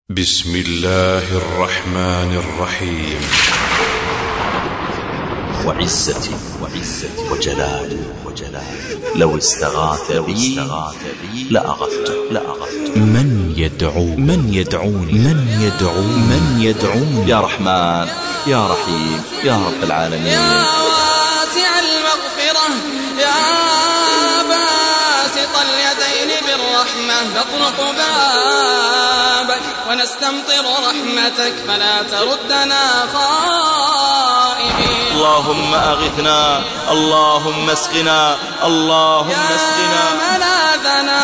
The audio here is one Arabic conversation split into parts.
بسم الله الرحمن الرحيم. وعزتي وجلالي لو استغاث بي لأغثته. من يدعوني يا رحمن يا رحيم يا رب العالمين. يا واسع المغفرة يا باسط اليدين بالرحمة نطرق بابك ونستمطر رحمتك فلا تردنا خائبين. اللهم أغثنا اللهم اسقنا اللهم اسقنا. يا ملاذنا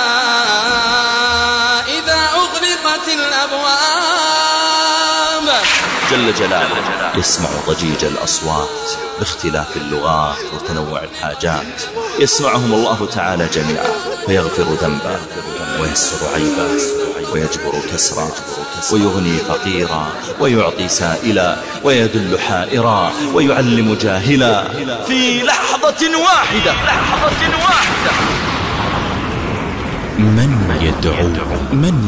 إذا أغلقت الأبواب. جل جلاله يسمع ضجيج الأصوات باختلاف اللغات وتنوع الحاجات، يسمعهم الله تعالى جميعا فيغفر ذنبا ويسر عيبا ويجبر كسرا ويغني فقيرا ويعطي سائلا ويدل حائرا ويعلم جاهلا في لحظة واحدة. من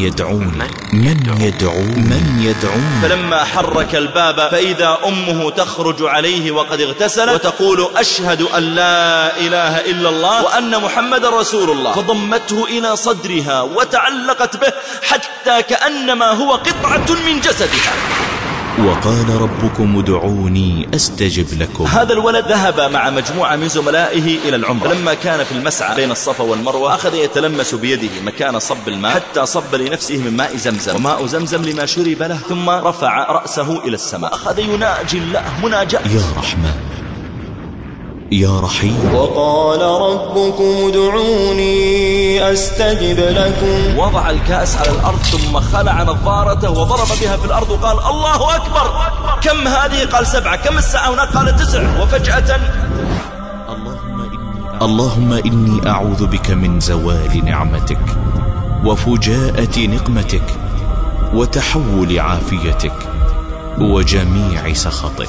يدعوني. فلما حرك الباب فإذا أمه تخرج عليه وقد اغتسل وتقول أشهد أن لا إله إلا الله وأن محمد رسول الله، فضمته إلى صدرها وتعلقت به حتى كأنما هو قطعة من جسدها. وقال ربكم ادعوني أستجب لكم. هذا الولد ذهب مع مجموعة من زملائه إلى العمرة، لما كان في المسعى بين الصفا والمروة أخذ يتلمس بيده مكان صب الماء حتى صب لنفسه من ماء زمزم، وماء زمزم لما شرب له، ثم رفع رأسه إلى السماء أخذ يناجي الله مناجاة. يا رحمن يا رحيم. وقال ربكم ادعوني أستجب لكم. وضع الكأس على الأرض ثم خلع نظارته وضرب بها في الأرض وقال الله أكبر. كم هذه؟ قال 7. كم الساعة هناك؟ قال 9. وفجأة اللهم إني أعوذ بك من زوال نعمتك وفجاءة نقمتك وتحول عافيتك وجميع سخطك.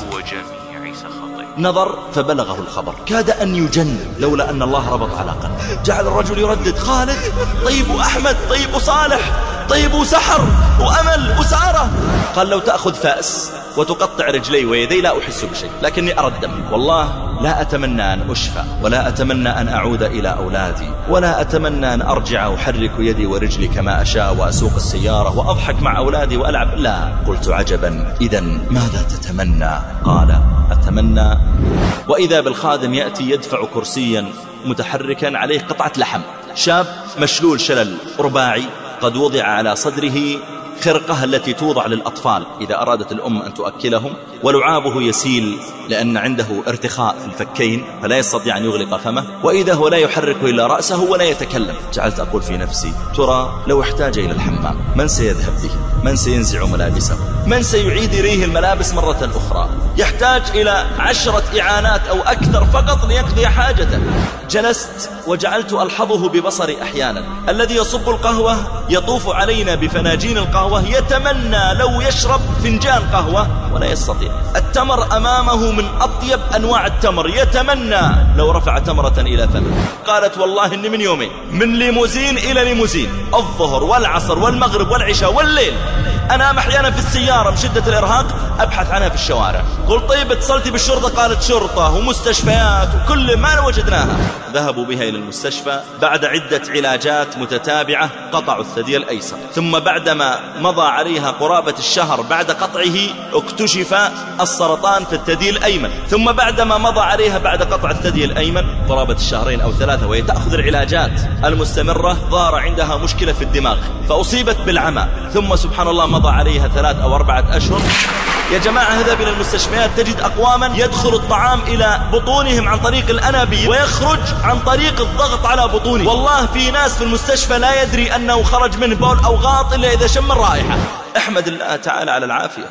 نظر فبلغه الخبر، كاد أن يجن لولا أن الله ربط على قلبه. جعل الرجل يردد خالد، طيب أحمد، طيب صالح، طيب سحر وأمل وسارة. قال لو تأخذ فأس وتقطع رجلي ويدي لا أحس بشيء، لكني أرى الدم. والله لا أتمنى أن أشفى، ولا أتمنى أن أعود إلى أولادي، ولا أتمنى أن أرجع أحرك يدي ورجلي كما أشاء وأسوق السيارة وأضحك مع أولادي وألعب. لا. قلت عجبا، إذن ماذا تتمنى؟ قال أتمنى. وإذا بالخادم يأتي يدفع كرسيا متحركا عليه قطعة لحم، شاب مشلول شلل رباعي قد وضع على صدره خرقة التي توضع للأطفال إذا أرادت الأم أن تؤكلهم، ولعابه يسيل لأن عنده ارتخاء في الفكين فلا يستطيع أن يغلق فمه، وإذا هو لا يحرك إلا رأسه ولا يتكلم. جعلت أقول في نفسي ترى لو احتاج إلى الحمام من سيذهب به؟ من سينزع ملابسه؟ من سيعيد إليه الملابس مرة أخرى؟ يحتاج إلى 10 إعانات أو أكثر فقط ليقضي حاجته. جلست وجعلت ألحظه ببصري أحيانا. الذي يصب القهوة يطوف علينا بفناجين القهوة يتمنى لو يشرب فنجان قهوة ولا يستطيع. التمر أمامه من أطيب أنواع التمر يتمنى لو رفع تمرة إلى فمه. قالت والله إني من يومين من ليموزين إلى ليموزين، الظهر والعصر والمغرب والعشاء والليل، أنام أحيانا في السيارة من شدة الإرهاق أبحث عنها في الشوارع. قلت طيب اتصلتي بالشرطة؟ قالت شرطة ومستشفيات وكل ما وجدناها. ذهبوا بها إلى المستشفى. بعد عدة علاجات متتابعة قطعوا الثدي الأيسر، ثم بعدما مضى عليها قرابة الشهر بعد قطعه اكتشف السرطان في الثدي الأيمن، ثم بعدما مضى عليها بعد قطع الثدي الأيمن قرابة 2 أو 3 وهي تأخذ العلاجات المستمرة ظهر عندها مشكلة في الدماغ فأصيبت بالعمى، ثم سبحان الله مضى عليها 3 أو 4 أشهر. يا جماعة هذا من المستشفيات تجد أقواما يدخل الطعام إلى بطونهم عن طريق الأنابيب ويخرج عن طريق الضغط على بطونه. والله في ناس في المستشفى لا يدري أنه خرج منه بول أو غاط إلا إذا شم الرائحة. احمد الله تعالى على العافية.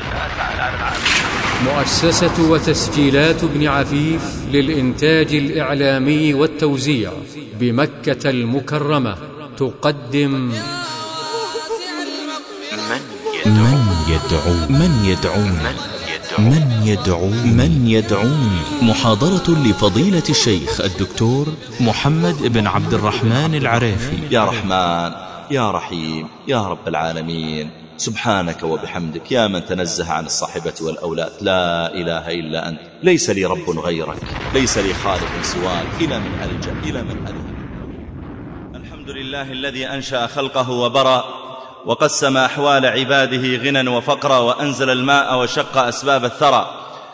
مؤسسة وتسجيلات ابن عفيف للإنتاج الإعلامي والتوزيع بمكة المكرمة تقدم من يدعون. محاضرة لفضيلة الشيخ الدكتور محمد بن عبد الرحمن العريفي. يا رحمن يا رحيم يا رب العالمين. سبحانك وبحمدك يا من تنزه عن الصاحبة والأولاد، لا إله إلا أنت، ليس لي رب غيرك، ليس لي خالق سواك، إلى من ألجأ إلى من أذهب. الحمد لله الذي أنشأ خلقه وبرى وقسم أحوال عباده غنى وفقرا، وأنزل الماء وشق أسباب الثرى.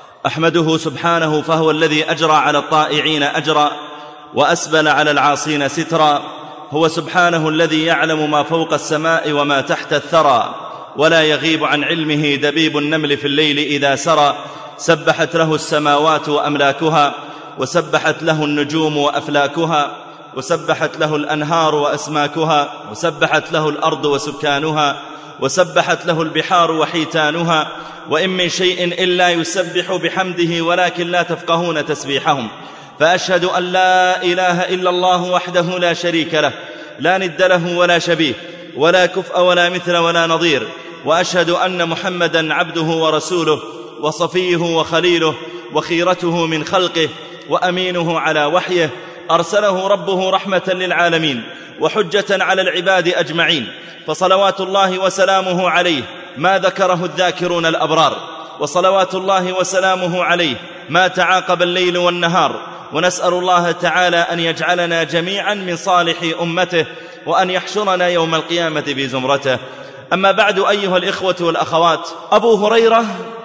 أحمده سبحانه فهو الذي أجرى على الطائعين أجرا وأسبل على العاصين سترا. هو سبحانه الذي يعلم ما فوق السماء وما تحت الثرى، ولا يغيب عن علمه دبيب النمل في الليل إذا سرى. سبحت له السماوات وأملاكها، وسبحت له النجوم وأفلاكها، وسبحت له الأنهار وأسماكها، وسبحت له الأرض وسكانها، وسبحت له البحار وحيتانها. وإن من شيء إلا يسبح بحمده ولكن لا تفقهون تسبيحهم. فأشهد أن لا إله إلا الله وحده لا شريك له، لا ند له ولا شبيه، ولا كفء ولا مثل ولا نظير. وأشهد أن محمدا عبده ورسوله، وصفيه وخليله، وخيرته من خلقه، وأمينه على وحيه. أرسله ربه رحمة للعالمين وحجة على العباد أجمعين، فصلوات الله وسلامه عليه ما ذكره الذاكرون الأبرار، وصلوات الله وسلامه عليه ما تعاقب الليل والنهار. ونسأل الله تعالى أن يجعلنا جميعا من صالح أمته، وأن يحشرنا يوم القيامة بزمرته. أما بعد أيها الإخوة والأخوات، أبو هريرة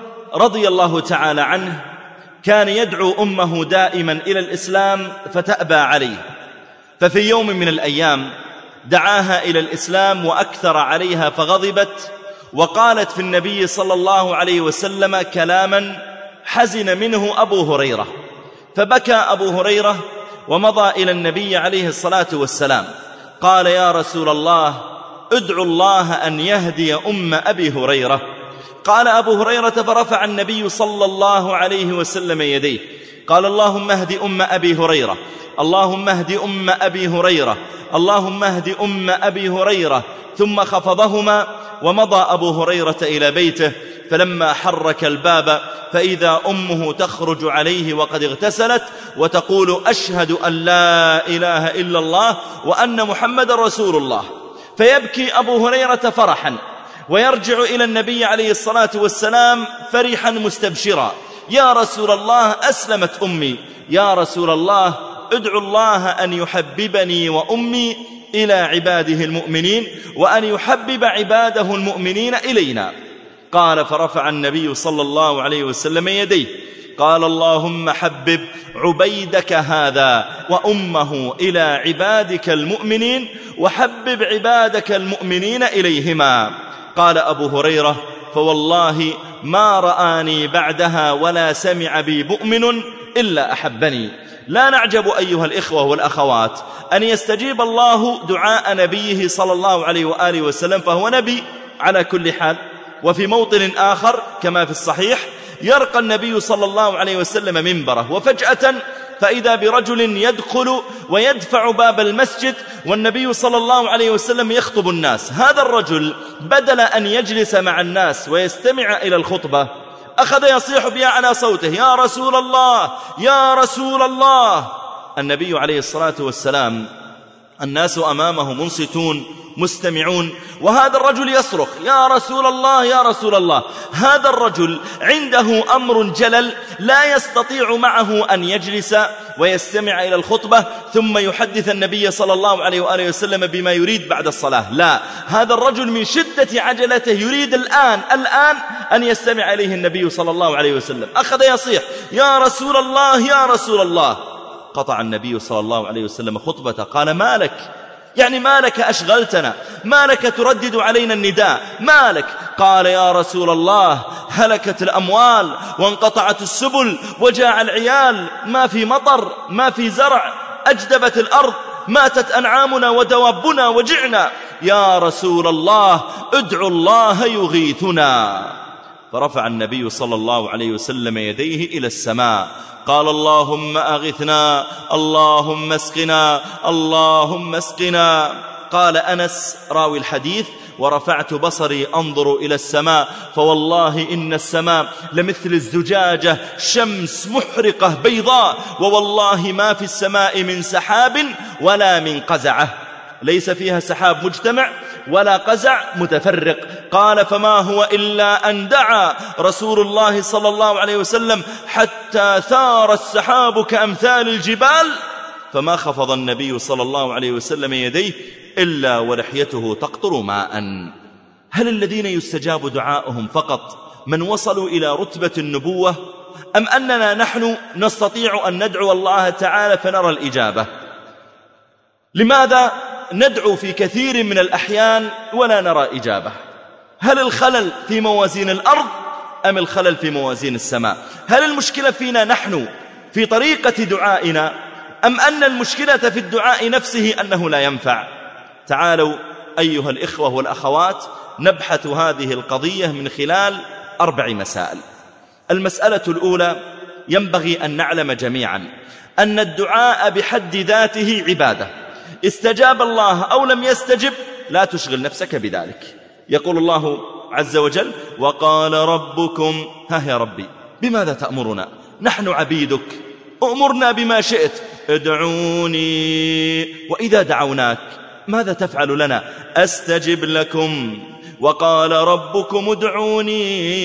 رضي الله تعالى عنه كان يدعو أمه دائما إلى الإسلام فتأبى عليه، ففي يوم من الأيام دعاها إلى الإسلام وأكثر عليها فغضبت، وقالت في النبي صلى الله عليه وسلم كلاما حزن منه أبو هريرة، فبكى أبو هريرة ومضى إلى النبي عليه الصلاة والسلام. قال: يا رسول الله، ادعو الله أن يهدي أم أبي هريرة. قال أبو هريرة: فرفع النبي صلى الله عليه وسلم يديه، قال: اللهم اهد أم أبي هريرة، اللهم اهد أم أبي هريرة، اللهم اهد أم أبي هريرة. ثم خفضهما ومضى أبو هريرة إلى بيته، فلما حرك الباب فإذا أمه تخرج عليه وقد اغتسلت وتقول: أشهد أن لا إله إلا الله وأن محمد رسول الله. فيبكي أبو هريرة فرحا، ويرجع إلى النبي عليه الصلاة والسلام فرحا مستبشرا: يا رسول الله، أسلمت أمي، يا رسول الله، ادعو الله أن يحببني وأمي إلى عباده المؤمنين، وأن يحبب عباده المؤمنين إلينا. قال: فرفع النبي صلى الله عليه وسلم يديه، قال: اللهم حبب عبيدك هذا وأمه إلى عبادك المؤمنين، وحبب عبادك المؤمنين إليهما. قال أبو هريرة: فوالله ما رآني بعدها ولا سمع بي مؤمن إلا أحبني. لا نعجب أيها الإخوة والأخوات أن يستجيب الله دعاء نبيه صلى الله عليه وآله وسلم، فهو نبي على كل حال. وفي موطن آخر كما في الصحيح يرقى النبي صلى الله عليه وسلم منبره، وفجأة فإذا برجل يدخل ويدفع باب المسجد والنبي صلى الله عليه وسلم يخطب الناس. هذا الرجل بدل أن يجلس مع الناس ويستمع إلى الخطبة أخذ يصيح بأعلى صوته: يا رسول الله، يا رسول الله. النبي عليه الصلاة والسلام الناس أمامه منصتون مستمعون، وهذا الرجل يصرخ: يا رسول الله، يا رسول الله. هذا الرجل عنده أمر جلل لا يستطيع معه أن يجلس ويستمع إلى الخطبة ثم يحدث النبي صلى الله عليه وآله وسلم بما يريد بعد الصلاة. لا، هذا الرجل من شدة عجلته يريد الآن أن يستمع إليه النبي صلى الله عليه وسلم. أخذ يصيح: يا رسول الله، يا رسول الله. قطع النبي صلى الله عليه وسلم خطبته، قال: ما لك؟ يعني ما لك أشغلتنا؟ ما لك تردد علينا النداء؟ ما لك؟ قال: يا رسول الله، هلكت الأموال وانقطعت السبل وجاع العيال، ما في مطر، ما في زرع، أجدبت الأرض، ماتت أنعامنا ودوابنا وجعنا. يا رسول الله، ادعو الله يغيثنا. فرفع النبي صلى الله عليه وسلم يديه إلى السماء، قال: اللهم أغثنا، اللهم اسقنا، اللهم اسقنا. قال أنس راوي الحديث: ورفعت بصري أنظر إلى السماء، فوالله إن السماء لمثل الزجاجة، شمس محرقة بيضاء، ووالله ما في السماء من سحاب ولا من قزعة، ليس فيها سحاب مجتمع ولا قزع متفرق، قال فما هو إلا أن دعا رسول الله صلى الله عليه وسلم حتى ثار السحاب كأمثال الجبال، فما خفض النبي صلى الله عليه وسلم يديه إلا ولحيته تقطر ماء. هل الذين يستجاب دعاؤهم فقط من وصلوا إلى رتبة النبوة، أم أننا نحن نستطيع أن ندعو الله تعالى فنرى الإجابة؟ لماذا ندعو في كثير من الأحيان ولا نرى إجابة؟ هل الخلل في موازين الأرض أم الخلل في موازين السماء؟ هل المشكلة فينا نحن في طريقة دعائنا، أم أن المشكلة في الدعاء نفسه أنه لا ينفع؟ تعالوا أيها الإخوة والأخوات نبحث هذه القضية من خلال 4 مسائل. المسألة الأولى: ينبغي أن نعلم جميعا أن الدعاء بحد ذاته عبادة، استجاب الله أو لم يستجب لا تشغل نفسك بذلك. يقول الله عز وجل: وقال ربكم، ها يا ربي بماذا تأمرنا؟ نحن عبيدك، أمرنا بما شئت، ادعوني، وإذا دعوناك ماذا تفعل لنا؟ أستجب لكم. وقال ربكم ادعوني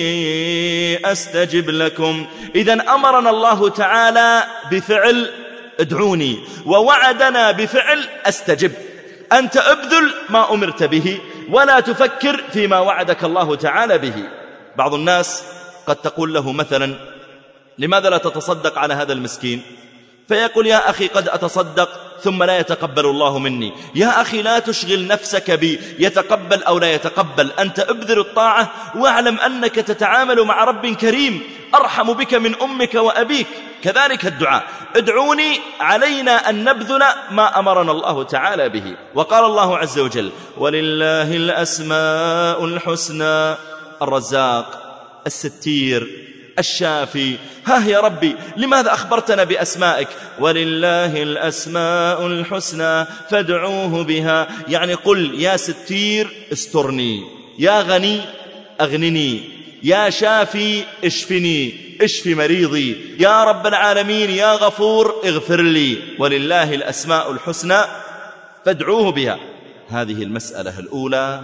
أستجب لكم. إذن أمرنا الله تعالى بفعل ادعوني، ووعدنا بفعل أستجب. أنت ابذل ما أمرت به ولا تفكر فيما وعدك الله تعالى به. بعض الناس قد تقول له مثلا: لماذا لا تتصدق على هذا المسكين؟ فيقول: يا أخي قد أتصدق ثم لا يتقبل الله مني. يا أخي لا تشغل نفسك بي يتقبل أو لا يتقبل، أنت ابذل الطاعة واعلم أنك تتعامل مع رب كريم أرحم بك من أمك وأبيك. كذلك الدعاء، ادعوني، علينا أن نبذل ما أمرنا الله تعالى به. وقال الله عز وجل: ولله الأسماء الحسنى، الرزاق، الستير، الشافي. ها يا ربي لماذا أخبرتنا بأسمائك؟ ولله الأسماء الحسنى فادعوه بها، يعني قل: يا ستير استرني، يا غني أغنني، يا شافي اشفني، اشف مريضي، يا رب العالمين يا غفور اغفر لي. ولله الأسماء الحسنى فادعوه بها. هذه المسألة الأولى.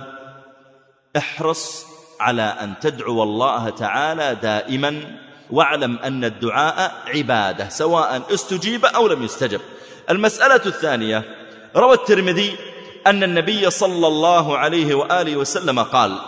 احرص على أن تدعو الله تعالى دائما، واعلم أن الدعاء عبادة سواء استجيب أو لم يستجب. المسألة الثانية: روى الترمذي أن النبي صلى الله عليه وآله وسلم قال: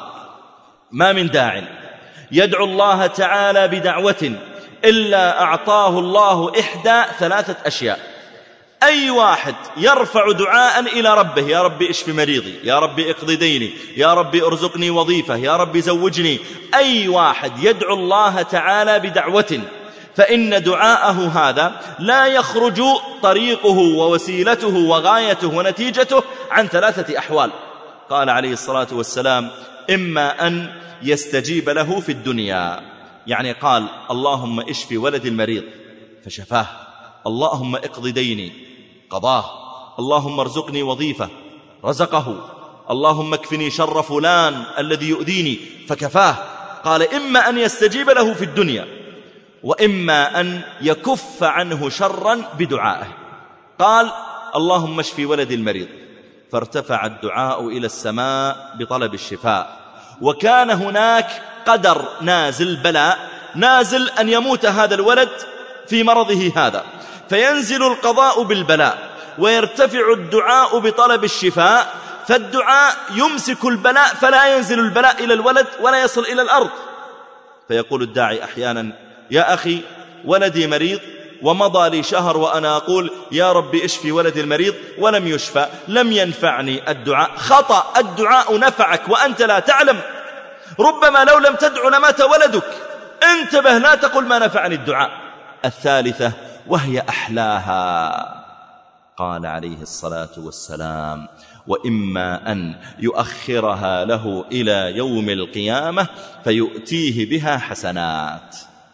ما من داع يدعو الله تعالى بدعوة إلا أعطاه الله إحدى 3 أشياء. أي واحد يرفع دعاء إلى ربه: يا ربي اشف مريضي، يا ربي اقضي ديني، يا ربي ارزقني وظيفة، يا ربي زوجني، أي واحد يدعو الله تعالى بدعوة فإن دعاءه هذا لا يخرج طريقه ووسيلته وغايته ونتيجته عن 3 أحوال. قال عليه الصلاة والسلام: إما أن يستجيب له في الدنيا، يعني قال: اللهم اشف ولد المريض فشفاه، اللهم اقض ديني قضاه، اللهم ارزقني وظيفة رزقه، اللهم اكفني شر فلان الذي يؤذيني فكفاه. قال: إما أن يستجيب له في الدنيا، وإما أن يكف عنه شرا بدعائه. قال: اللهم اشف ولد المريض، فارتفع الدعاء إلى السماء بطلب الشفاء، وكان هناك قدر نازل، بلاء نازل أن يموت هذا الولد في مرضه هذا، فينزل القضاء بالبلاء ويرتفع الدعاء بطلب الشفاء، فالدعاء يمسك البلاء فلا ينزل البلاء إلى الولد ولا يصل إلى الأرض. فيقول الداعي أحيانا: يا أخي ولدي مريض ومضى لي شهر وأنا أقول يا رب اشفي ولدي المريض ولم يشفى، لم ينفعني الدعاء. خطأ، الدعاء نفعك وأنت لا تعلم، ربما لو لم تدع لمات ولدك. انتبه، لا تقل ما نفعني الدعاء. الثالثة وهي أحلاها، قال عليه الصلاة والسلام: وإما أن يؤخرها له إلى يوم القيامة فيؤتيه بها حسنات.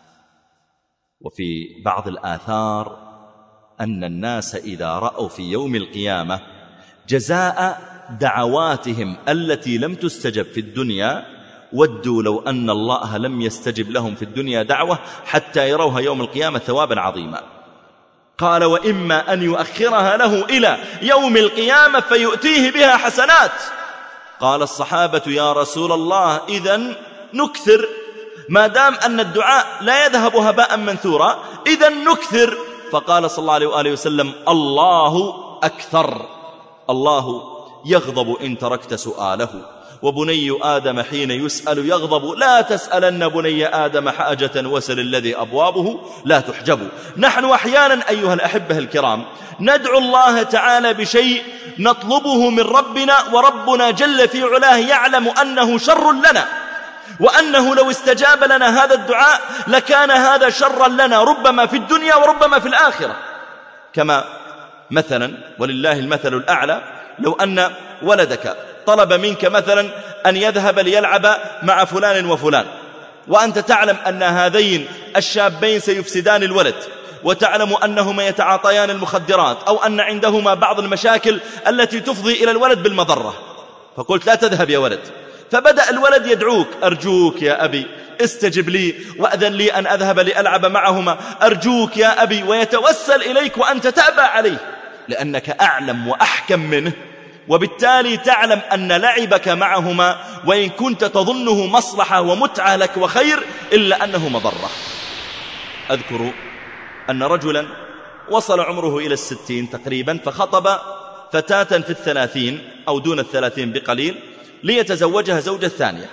وفي بعض الآثار أن الناس إذا رأوا في يوم القيامة جزاء دعواتهم التي لم تستجب في الدنيا ودوا لو أن الله لم يستجب لهم في الدنيا دعوة حتى يروها يوم القيامة ثوابا عظيما. قال: وإما أن يؤخرها له إلى يوم القيامة فيؤتيه بها حسنات. قال الصحابة يا رسول الله إذن نكثر، ما دام أن الدعاء لا يذهب هباء منثورا إذن نكثر. فقال صلى الله عليه وآله وسلم الله أكثر، الله يغضب إن تركت سؤاله، وبني آدم حين يسأل يغضب، لا تسألن بني آدم حاجة وسل الذي أبوابه لا تحجب. نحن أحيانا أيها الأحبة الكرام ندعو الله تعالى بشيء نطلبه من ربنا، وربنا جل في علاه يعلم أنه شر لنا، وأنه لو استجاب لنا هذا الدعاء لكان هذا شرا لنا ربما في الدنيا وربما في الآخرة. كما مثلا ولله المثل الأعلى، لو أن ولدك طلب منك مثلا أن يذهب ليلعب مع فلان وفلان، وأنت تعلم أن هذين الشابين سيفسدان الولد، وتعلم أنهما يتعاطيان المخدرات، أو أن عندهما بعض المشاكل التي تفضي إلى الولد بالمضرة، فقلت لا تذهب يا ولد. فبدأ الولد يدعوك أرجوك يا أبي استجب لي وأذن لي أن أذهب لألعب معهما، أرجوك يا أبي، ويتوسل إليك وأنت تأبى عليه لأنك أعلم وأحكم منه، وبالتالي تعلم أن لعبك معهما وإن كنت تظنه مصلحة ومتعة لك وخير إلا أنه مضرة. أذكر أن رجلا وصل عمره إلى 60 تقريبا، فخطب فتاة في 30 أو دون 30 بقليل ليتزوجها زوجة ثانية،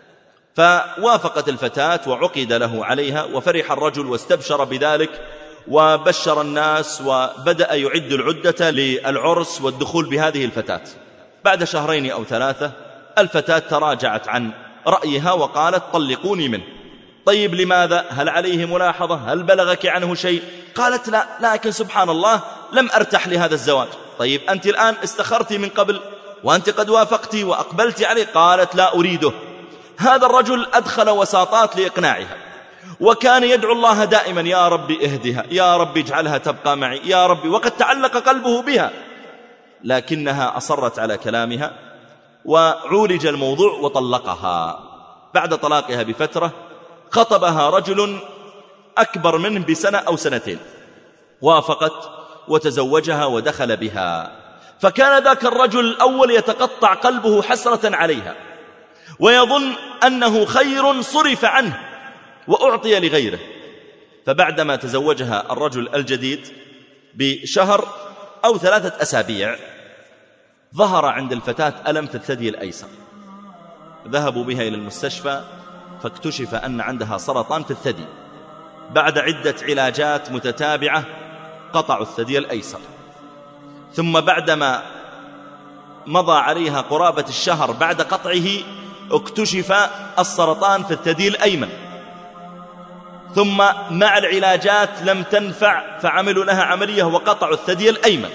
فوافقت الفتاة وعقد له عليها، وفرح الرجل واستبشر بذلك وبشر الناس، وبدأ يعد العدة للعرس والدخول بهذه الفتاة. بعد 2 أو 3 الفتاة تراجعت عن رأيها وقالت طلقوني منه. طيب لماذا؟ هل عليه ملاحظة؟ هل بلغك عنه شيء؟ قالت لا، لكن سبحان الله لم أرتح لهذا الزواج. طيب أنت الآن استخرتي من قبل وأنت قد وافقتي وأقبلت عليه. قالت لا أريده. هذا الرجل أدخل وساطات لإقناعها، وكان يدعو الله دائما يا ربي اهدها، يا ربي اجعلها تبقى معي، يا ربي، وقد تعلق قلبه بها، لكنها أصرت على كلامها وعولج الموضوع وطلقها. بعد طلاقها بفترة خطبها رجل أكبر منه ب1 أو 2 وافقت وتزوجها ودخل بها. فكان ذاك الرجل الأول يتقطع قلبه حسرة عليها، ويظن أنه خير صرف عنه وأعطي لغيره. فبعدما تزوجها الرجل الجديد ب1 أو 3 أسابيع ظهر عند الفتاة ألم في الثدي الأيسر. ذهبوا بها إلى المستشفى فاكتشف أن عندها سرطان في الثدي. بعد عدة علاجات متتابعة قطعوا الثدي الأيسر، ثم بعدما مضى عليها قرابة الشهر بعد قطعه اكتشف السرطان في الثدي الأيمن، ثم مع العلاجات لم تنفع فعملوا لها عملية وقطعوا الثدي الأيمن.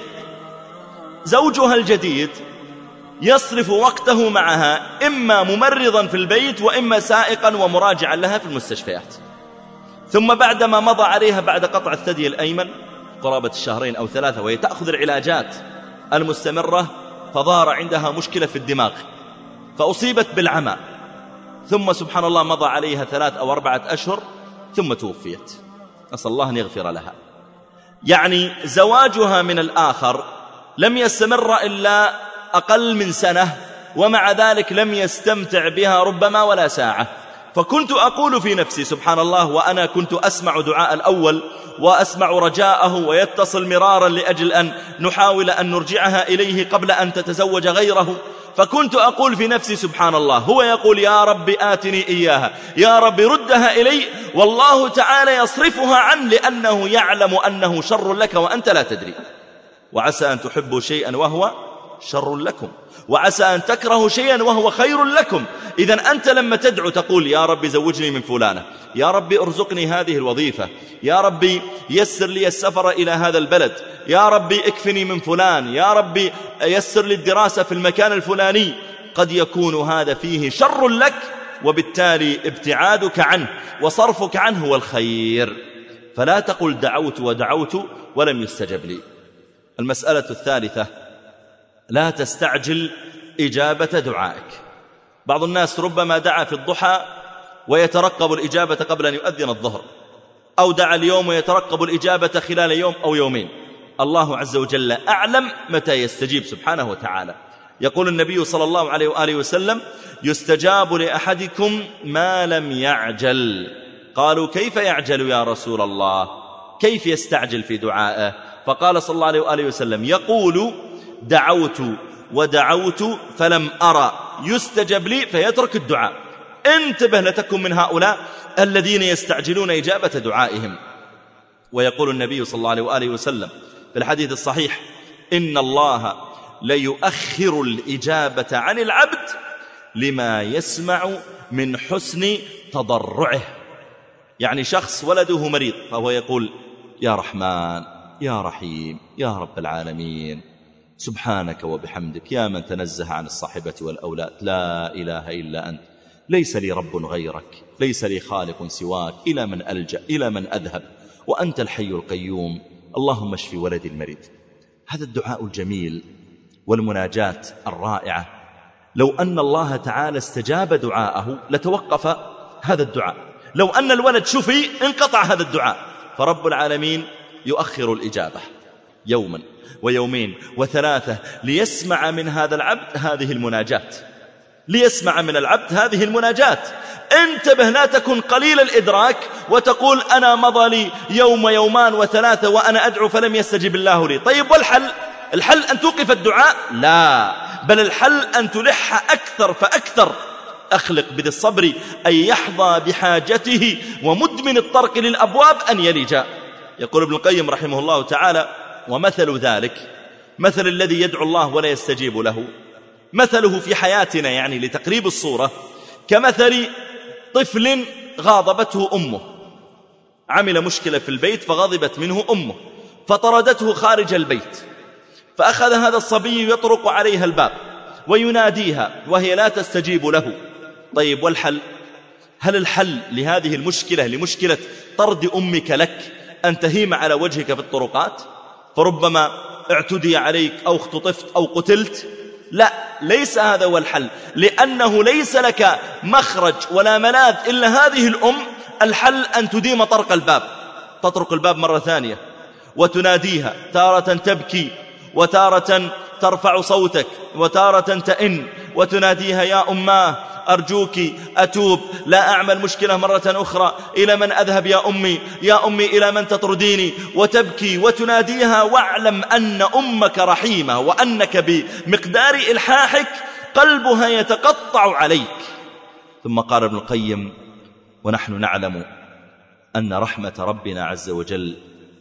زوجها الجديد يصرف وقته معها إما ممرضا في البيت وإما سائقا ومراجعا لها في المستشفيات. ثم بعدما مضى عليها بعد قطع الثدي الأيمن قرابة 2 أو 3 وهي تأخذ العلاجات المستمرة، فظهر عندها مشكلة في الدماغ فأصيبت بالعمى، ثم سبحان الله مضى عليها 3 أو 4 أشهر ثم توفيت. أسأل الله أن يغفر لها. يعني زواجها من الآخر لم يستمر إلا أقل من 1 سنة، ومع ذلك لم يستمتع بها ربما ولا ساعة. فكنت أقول في نفسي سبحان الله، وأنا كنت أسمع دعاء الأول وأسمع رجاءه ويتصل مرارا لأجل أن نحاول أن نرجعها إليه قبل أن تتزوج غيره، فكنت أقول في نفسي سبحان الله، هو يقول يا رب آتني إياها، يا رب ردها إلي، والله تعالى يصرفها عنه لأنه يعلم أنه شر لك وأنت لا تدري. وعسى أن تحبوا شيئا وهو شر لكم، وعسى أن تكرهوا شيئا وهو خير لكم. إذن أنت لما تدعو تقول يا رب زوجني من فلانة، يا رب ارزقني هذه الوظيفة، يا رب يسر لي السفر إلى هذا البلد، يا رب اكفني من فلان، يا رب يسر لي الدراسة في المكان الفلاني. قد يكون هذا فيه شر لك، وبالتالي ابتعادك عنه وصرفك عنه هو الخير. فلا تقل دعوت ودعوت ولم يستجب لي. المسألة الثالثة، لا تستعجل إجابة دعائك. بعض الناس ربما دعا في الضحى ويترقب الإجابة قبل أن يؤذن الظهر، أو دعا اليوم ويترقب الإجابة خلال يوم أو يومين. الله عز وجل أعلم متى يستجيب سبحانه وتعالى. يقول النبي صلى الله عليه وآله وسلم: يستجاب لأحدكم ما لم يعجل. قالوا: كيف يعجل يا رسول الله؟ كيف يستعجل في دعائه؟ فقال صلى الله عليه وآله وسلم: يقول: دعوت ودعوت فلم أرى يستجب لي فيترك الدعاء. انتبه لتكن من هؤلاء الذين يستعجلون إجابة دعائهم. ويقول النبي صلى الله عليه وآله وسلم في الحديث الصحيح: إن الله ليؤخر الإجابة عن العبد لما يسمع من حسن تضرعه. يعني شخص ولده مريض فهو يقول: يا رحمن يا رحيم يا رب العالمين، سبحانك وبحمدك، يا من تنزه عن الصاحبة والأولاد، لا إله إلا أنت، ليس لي رب غيرك، ليس لي خالق سواك، إلى من ألجأ، إلى من أذهب، وأنت الحي القيوم، اللهم اشف ولدي المريض. هذا الدعاء الجميل والمناجاة الرائعة، لو أن الله تعالى استجاب دعاءه لتوقف هذا الدعاء. لو أن الولد شفي انقطع هذا الدعاء. فرب العالمين يؤخر الإجابة يوما ويومين وثلاثة ليسمع من هذا العبد هذه المناجات، ليسمع من العبد هذه المناجات. انتبه، لا تكن قليل الإدراك وتقول: أنا مضى لي يوم ويومان وثلاثة وأنا أدعو فلم يستجب الله لي. طيب والحل؟ الحل أن توقف الدعاء؟ لا، بل الحل أن تلح أكثر فأكثر. أخلق بذي الصبر أن يحظى بحاجته، ومدمن الطرق للأبواب أن يلجأ. يقول ابن القيم رحمه الله تعالى: ومثل ذلك، مثل الذي يدعو الله ولا يستجيب له، مثله في حياتنا يعني لتقريب الصورة كمثل طفل غاضبته أمه، عمل مشكلة في البيت فغضبت منه أمه فطردته خارج البيت، فأخذ هذا الصبي يطرق عليها الباب ويناديها وهي لا تستجيب له. طيب والحل؟ هل الحل لهذه المشكلة، لمشكلة طرد أمك لك، أن تهيم على وجهك في الطرقات فربما اعتدي عليك أو اختطفت أو قتلت؟ لا، ليس هذا هو الحل، لأنه ليس لك مخرج ولا ملاذ إلا هذه الأم. الحل أن تديم طرق الباب، تطرق الباب مرة ثانية وتناديها، تارة تبكي وتارة ترفع صوتك وتارة تئن وتناديها: يا أماه أرجوك أتوب، لا أعمل مشكلة مرة أخرى، إلى من أذهب يا أمي، يا أمي إلى من تطرديني، وتبكي وتناديها. واعلم أن أمك رحيمة، وأنك بمقدار إلحاحك قلبها يتقطع عليك. ثم قال ابن القيم: ونحن نعلم أن رحمة ربنا عز وجل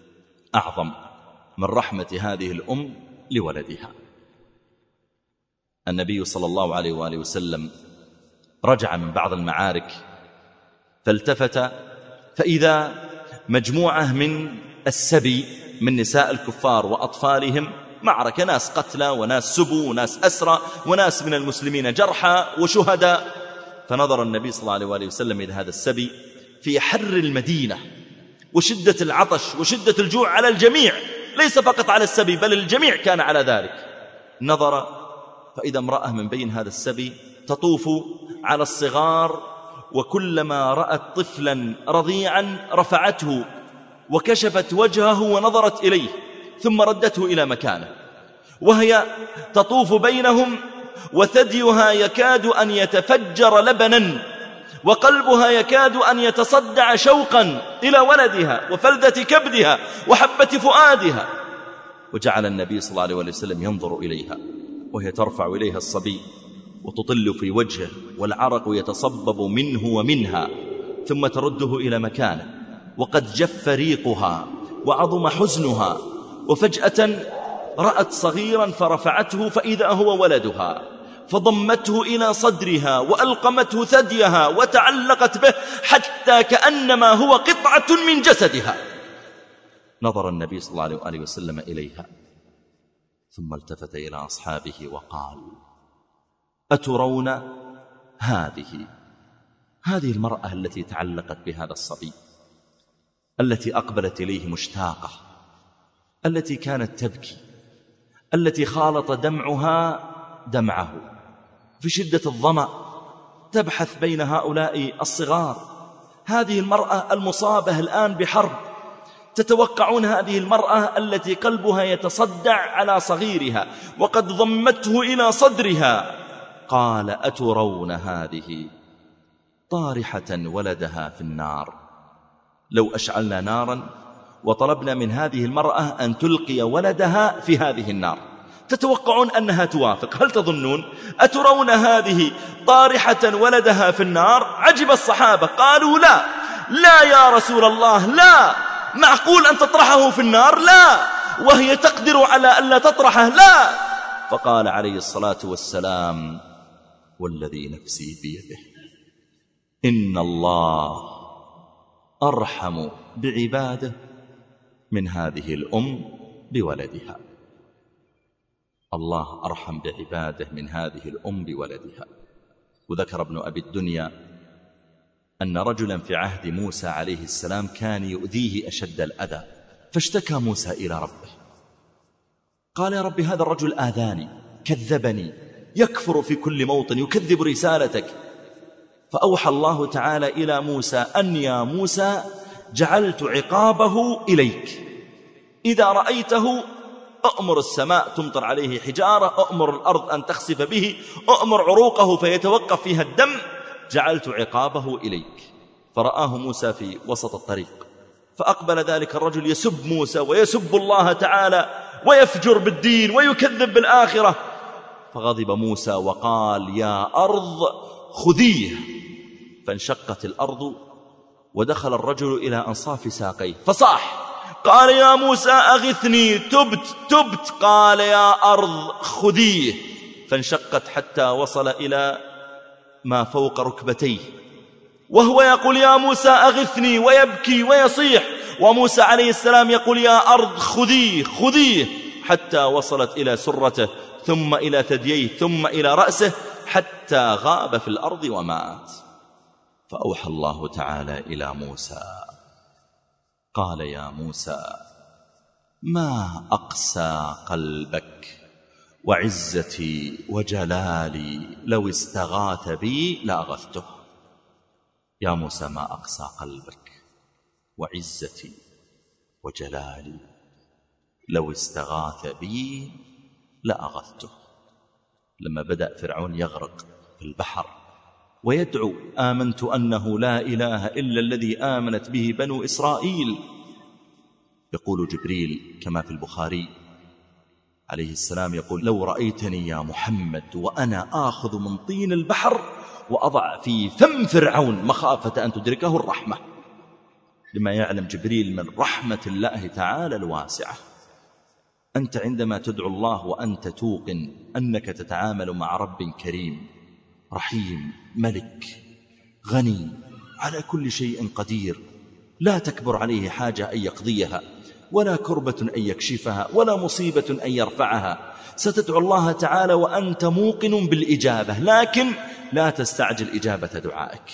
أعظم من رحمة هذه الأم لولدها. النبي صلى الله عليه وآله وسلم رجع من بعض المعارك فالتفت فإذا مجموعة من السبي من نساء الكفار وأطفالهم، معركة، ناس قتلى وناس سبوا وناس أسرى وناس من المسلمين جرحى وشهداء. فنظر النبي صلى الله عليه وآله وسلم إلى هذا السبي في حر المدينة وشدة العطش وشدة الجوع على الجميع، ليس فقط على السبي بل الجميع كان على ذلك. نظر فإذا امرأة من بين هذا السبي تطوف على الصغار، وكلما رأت طفلا رضيعا رفعته وكشفت وجهه ونظرت إليه ثم ردته إلى مكانه، وهي تطوف بينهم وثديها يكاد أن يتفجر لبنا وقلبها يكاد أن يتصدع شوقا إلى ولدها وفلذة كبدها وحبة فؤادها. وجعل النبي صلى الله عليه وسلم ينظر إليها وهي ترفع إليها الصبي وتطل في وجهه والعرق يتصبب منه ومنها، ثم ترده إلى مكانه وقد جف ريقها وعظم حزنها، وفجأة رأت صغيرا فرفعته فإذا هو ولدها، فضمته إلى صدرها وألقمته ثديها وتعلقت به حتى كأنما هو قطعة من جسدها. نظر النبي صلى الله عليه وسلم إليها ثم التفت إلى أصحابه وقال: أترون هذه المرأة التي تعلقت بهذا الصبي، التي أقبلت إليه مشتاقة، التي كانت تبكي، التي خالط دمعها دمعه في شدة الظمأ تبحث بين هؤلاء الصغار، هذه المرأة المصابة الآن بحرب تتوقعون هذه المرأة التي قلبها يتصدع على صغيرها وقد ضمته إلى صدرها. قال أترون هذه طارحة ولدها في النار؟ لو أشعلنا نارا وطلبنا من هذه المرأة أن تلقي ولدها في هذه النار، تتوقعون أنها توافق؟ هل تظنون؟ أترون هذه طارحة ولدها في النار؟ عجب الصحابة، قالوا لا لا يا رسول الله، لا، معقول أن تطرحه في النار؟ لا، وهي تقدر على ألا تطرحه؟ لا. فقال عليه الصلاة والسلام والذي نفسي بيده إن الله أرحم بعباده من هذه الأم بولدها. الله أرحم بعباده من هذه الأم بولدها. وذكر ابن أبي الدنيا أن رجلا في عهد موسى عليه السلام كان يؤذيه أشد الأذى، فاشتكى موسى إلى ربه، قال يا رب هذا الرجل آذاني، كذبني، يكفر في كل موطن، يكذب رسالتك. فأوحى الله تعالى إلى موسى أن يا موسى جعلت عقابه إليك، إذا رأيته أأمر السماء تمطر عليه حجارة، أأمر الأرض أن تخسف به، أأمر عروقه فيتوقف فيها الدم، جعلت عقابه إليك. فرآه موسى في وسط الطريق، فأقبل ذلك الرجل يسب موسى ويسب الله تعالى ويفجر بالدين ويكذب بالآخرة. فغضب موسى وقال يا أرض خذيه، فانشقت الأرض ودخل الرجل إلى أنصاف ساقيه فصاح، قال يا موسى أغثني، تبت. قال يا أرض خذيه، فانشقت حتى وصل إلى ما فوق ركبتيه، وهو يقول يا موسى أغثني ويبكي ويصيح، وموسى عليه السلام يقول يا أرض خذيه، حتى وصلت إلى سرته ثم إلى ثدييه ثم إلى رأسه حتى غاب في الأرض ومات. فأوحى الله تعالى إلى موسى قال يا موسى ما أقسى قلبك وعزتي وجلالي لو استغاث بي لأغثته. يا موسى ما أقسى قلبك وعزتي وجلالي لو استغاث بي لأغثته. لما بدأ فرعون يغرق في البحر ويدعو آمنت أنه لا إله إلا الذي آمنت به بنو إسرائيل، يقول جبريل كما في البخاري عليه السلام يقول لو رأيتني يا محمد وأنا آخذ من طين البحر وأضع في فم فرعون مخافة أن تدركه الرحمة، لما يعلم جبريل من رحمة الله تعالى الواسعة. أنت عندما تدعو الله وأنت توقن أنك تتعامل مع رب كريم رحيم ملك غني على كل شيء قدير، لا تكبر عليه حاجة أن يقضيها، ولا كربة أن يكشفها، ولا مصيبة أن يرفعها، ستدعو الله تعالى وأنت موقن بالإجابة، لكن لا تستعجل إجابة دعائك.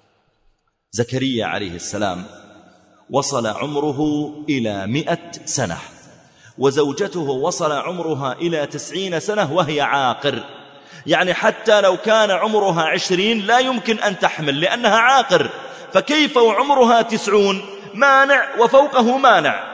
زكريا عليه السلام وصل عمره إلى 100 سنة، وزوجته وصل عمرها إلى 90 سنة وهي عاقر، يعني حتى لو كان عمرها 20 لا يمكن أن تحمل لأنها عاقر، فكيف وعمرها 90؟ مانع وفوقه مانع.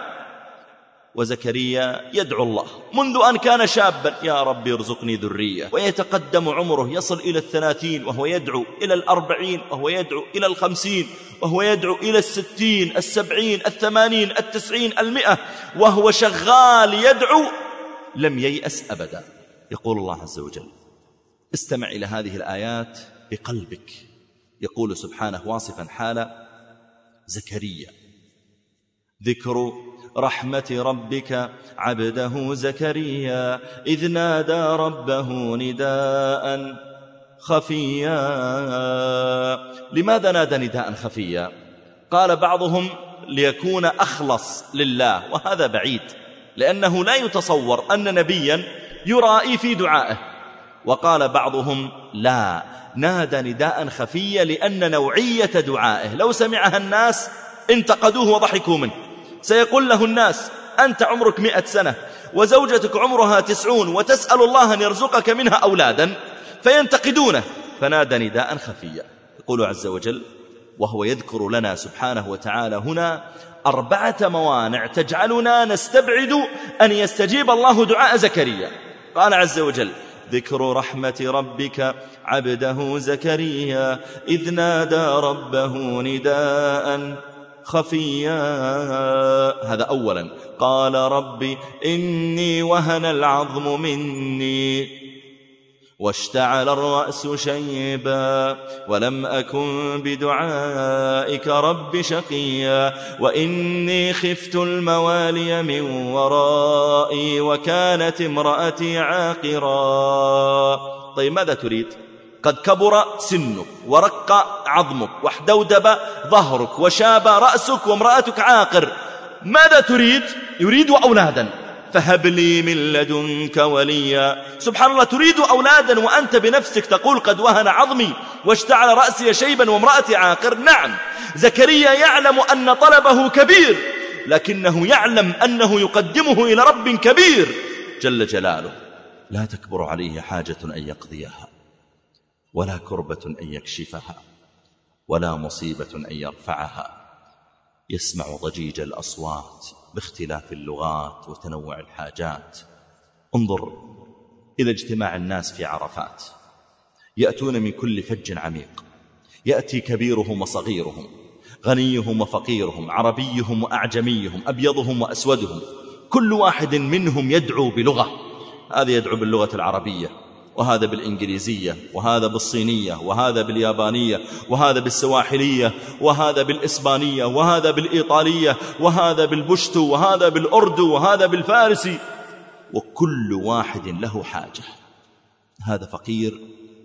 وزكريا يدعو الله منذ أن كان شابا يا رب ارزقني ذرية، ويتقدم عمره يصل إلى 30 وهو يدعو، إلى 40 وهو يدعو، إلى 50 وهو يدعو، إلى 60 70 80 90 100 وهو شغال يدعو، لم ييأس أبدا. يقول الله عز وجل استمع إلى هذه الآيات بقلبك، يقول سبحانه واصفا حال زكريا ذكر رحمة ربك عبده زكريا إذ نادى ربه نداء خفيا. لماذا نادى نداء خفيا؟ قال بعضهم ليكون أخلص لله، وهذا بعيد، لأنه لا يتصور أن نبيا يرائي في دعائه. وقال بعضهم لا، نادى نداء خفيا لأن نوعية دعائه لو سمعها الناس انتقدوه وضحكوا منه. سيقول له الناس أنت عمرك 100 سنة وزوجتك عمرها 90 وتسأل الله أن يرزقك منها أولادا، فينتقدونه، فنادى نداء خفيا. يقول عز وجل وهو يذكر لنا سبحانه وتعالى هنا 4 موانع تجعلنا نستبعد أن يستجيب الله دعاء زكريا. قال عز وجل: ذكر رحمة ربك عبده زكريا إذ نادى ربه نداء خفيا. هذا أولا. قال رب إني وهن العظم مني واشتعل الرأس شيبا ولم أكن بدعائك رب شقيا وإني خفت الموالي من ورائي وكانت امرأتي عاقرا. طيب ماذا تريد؟ قد كبر سنك ورق عظمك واحدودب ظهرك وشاب رأسك وامرأتك عاقر، ماذا تريد؟ يريد أولادا. فهب لي من لدنك وليا. سبحان الله، تريد أولادا وأنت بنفسك تقول قد وهن عظمي واشتعل رأسي شيبا وامرأتي عاقر. نعم، زكريا يعلم أن طلبه كبير، لكنه يعلم أنه يقدمه إلى رب كبير جل جلاله لا تكبر عليه حاجة أن يقضيها، ولا كربة أن يكشفها، ولا مصيبة أن يرفعها. يسمع ضجيج الأصوات باختلاف اللغات وتنوع الحاجات. انظر إلى اجتماع الناس في عرفات، يأتون من كل فج عميق، يأتي كبيرهم وصغيرهم، غنيهم وفقيرهم، عربيهم وأعجميهم، أبيضهم وأسودهم، كل واحد منهم يدعو بلغة. هذا يدعو باللغة العربية، وهذا بالإنجليزية، وهذا بالصينية، وهذا باليابانية، وهذا بالسواحلية، وهذا بالإسبانية، وهذا بالإيطالية، وهذا بالبشتو، وهذا بالأردو، وهذا بالفارسي، وكل واحد له حاجة. هذا فقير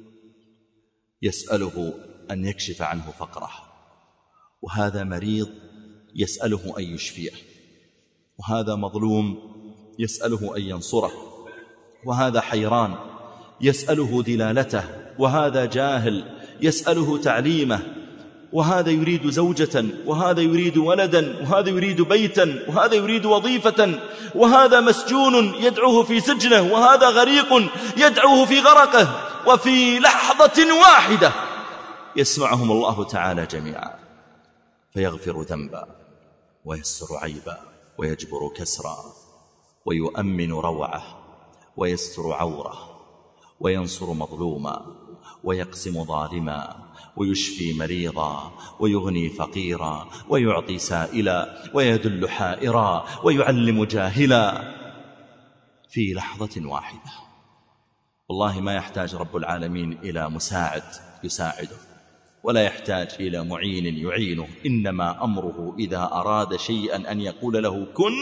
يسأله أن يكشف عنه فقره، وهذا مريض يسأله أن يشفيه، وهذا مظلوم يسأله أن ينصره، وهذا حيران يسأله دلالته، وهذا جاهل يسأله تعليمه، وهذا يريد زوجة، وهذا يريد ولدا، وهذا يريد بيتا، وهذا يريد وظيفة، وهذا مسجون يدعوه في سجنه، وهذا غريق يدعوه في غرقه. وفي لحظة واحدة يسمعهم الله تعالى جميعا فيغفر ذنبا ويسر عيبا ويجبر كسرا ويؤمن روعه ويستر عوره وينصر مظلوما ويقسم ظالما ويشفي مريضا ويغني فقيرا ويعطي سائلا ويدل حائرا ويعلم جاهلا في لحظة واحدة. والله ما يحتاج رب العالمين إلى مساعد يساعده، ولا يحتاج إلى معين يعينه، إنما أمره إذا أراد شيئا أن يقول له كن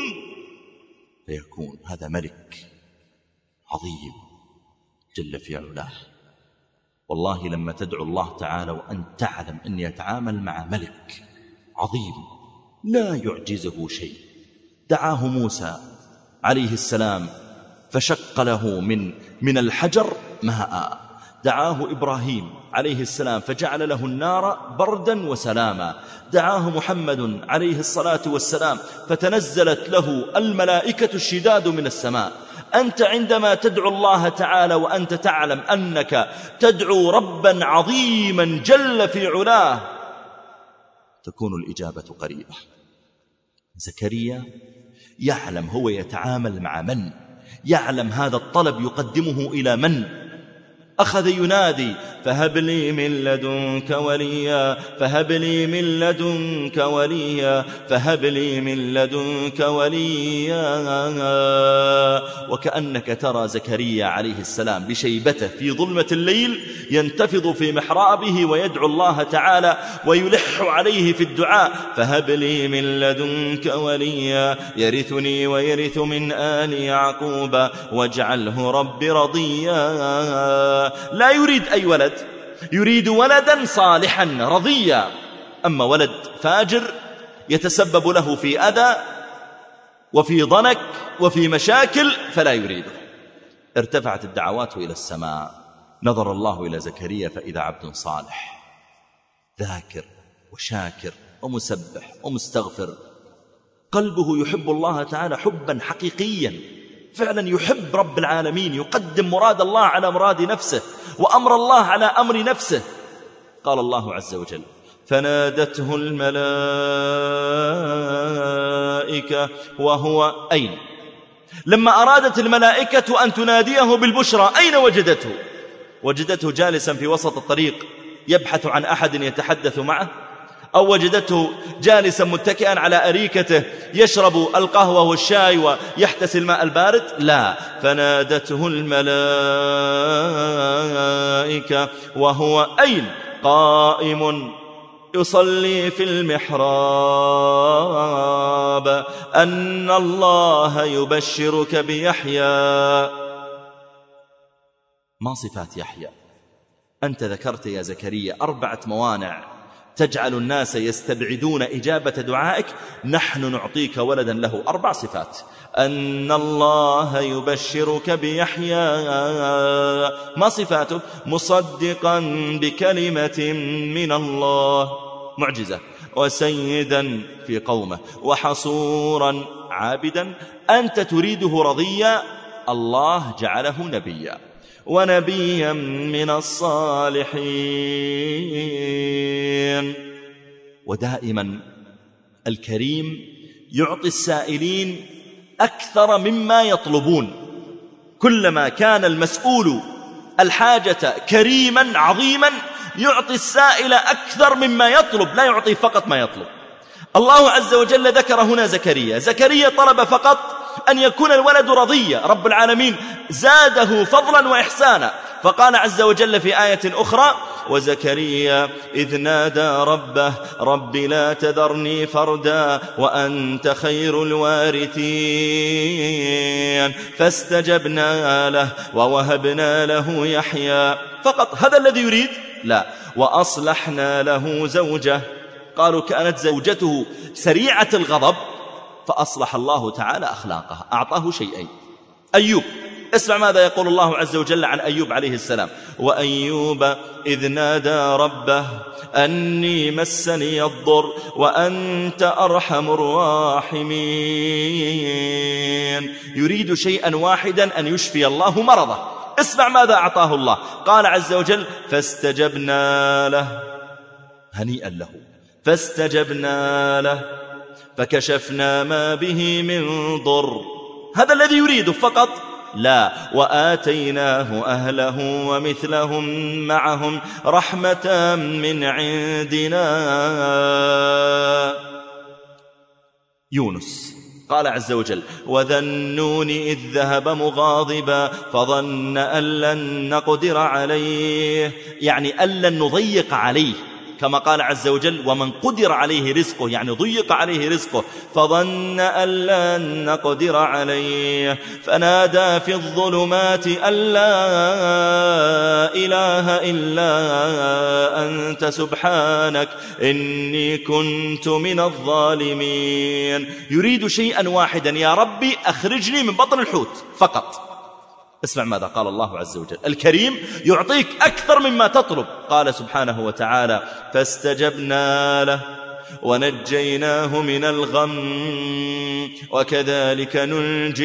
فيكون. هذا ملك عظيم جل في علاه. والله لما تدعو الله تعالى وأن تعلم أن يتعامل مع ملك عظيم لا يعجزه شيء. دعاه موسى عليه السلام فشق له من الحجر ماء، دعاه إبراهيم عليه السلام فجعل له النار بردا وسلاما، دعاه محمد عليه الصلاة والسلام فتنزلت له الملائكة الشداد من السماء. أنت عندما تدعو الله تعالى وأنت تعلم أنك تدعو ربا عظيما جل في علاه تكون الإجابة قريبة. زكريا يعلم هو يتعامل مع من، يعلم هذا الطلب يقدمه إلى من. أخذ ينادي فهب لي من لدنك وليا، فهب لي من لدنك وليا، فهب لي من لدنك وليا. وكأنك ترى زكريا عليه السلام بشيبته في ظلمة الليل ينتفض في محرابه ويدعو الله تعالى ويلح عليه في الدعاء فهب لي من لدنك وليا يرثني ويرث من آل يعقوب واجعله رب رضيا. لا يريد أي ولد، يريد ولدا صالحا رضيا. أما ولد فاجر يتسبب له في أذى وفي ضنك وفي مشاكل فلا يريده. ارتفعت الدعوات إلى السماء، نظر الله إلى زكريا فإذا عبد صالح ذاكر وشاكر ومسبح ومستغفر، قلبه يحب الله تعالى حبا حقيقيا، فعلا يحب رب العالمين، يقدم مراد الله على مراد نفسه وأمر الله على أمر نفسه. قال الله عز وجل فنادته الملائكة وهو أين؟ لما أرادت الملائكة أن تناديه بالبشرى أين وجدته؟ وجدته جالسا في وسط الطريق يبحث عن أحد يتحدث معه، أو وجدته جالسا متكئا على أريكته يشرب القهوة والشاي ويحتسي الماء البارد؟ لا، فنادته الملائكة وهو أين؟ قائم يصلي في المحراب أن الله يبشرك بيحيى. ما صفات يحيى؟ أنت ذكرت يا زكريا 4 موانع تجعل الناس يستبعدون إجابة دعائك، نحن نعطيك ولدا له 4 صفات. أن الله يبشرك بيحيى، ما صفاته؟ مصدقا بكلمة من الله، معجزة، وسيدا في قومه، وحصورا عابدا. أنت تريده رضيا، الله جعله نبيا، ونبيا من الصالحين. ودائما الكريم يعطي السائلين أكثر مما يطلبون. كلما كان المسؤول الحاجة كريما عظيما يعطي السائل أكثر مما يطلب، لا يعطي فقط ما يطلب. الله عز وجل ذكر هنا زكريا طلب فقط أن يكون الولد رضيا، رب العالمين زاده فضلا وإحسانا، فقال عز وجل في آية أخرى: وزكريا إذ نادى ربه رب لا تذرني فردا وأنت خير الوارثين فاستجبنا له ووهبنا له يحيى. فقط هذا الذي يريد؟ لا، وأصلحنا له زوجه. قالوا كانت زوجته سريعة الغضب فأصلح الله تعالى أخلاقها، أعطاه شيئين. أيوب، اسمع ماذا يقول الله عز وجل عن أيوب عليه السلام: وأيوب إذ نادى ربه أني مسني الضر وأنت أرحم الراحمين. يريد شيئا واحدا، أن يشفي الله مرضه. اسمع ماذا أعطاه الله، قال عز وجل: فاستجبنا له، هنيئا له، فاستجبنا له فكشفنا ما به من ضر. هذا الذي يريده فقط؟ لا، وآتيناه أهله ومثلهم معهم رحمة من عندنا. يونس قال عز وجل: وذا النون إذ ذهب مغاضبا فظن أن لن نقدر عليه، يعني أن لن نضيق عليه، كما قال عز وجل: ومن قدر عليه رزقه، يعني ضيق عليه رزقه، فظن أن لن نقدر عليه فنادى في الظلمات أن لا إله إلا أنت سبحانك إني كنت من الظالمين. يريد شيئا واحدا: يا ربي أخرجني من بطن الحوت فقط. اسمع ماذا قال الله عز وجل. الكريم يعطيك أكثر مما تطلب. قال سبحانه وتعالى: فاستجبنا له ونجيناه من الغم وكذلك ننجي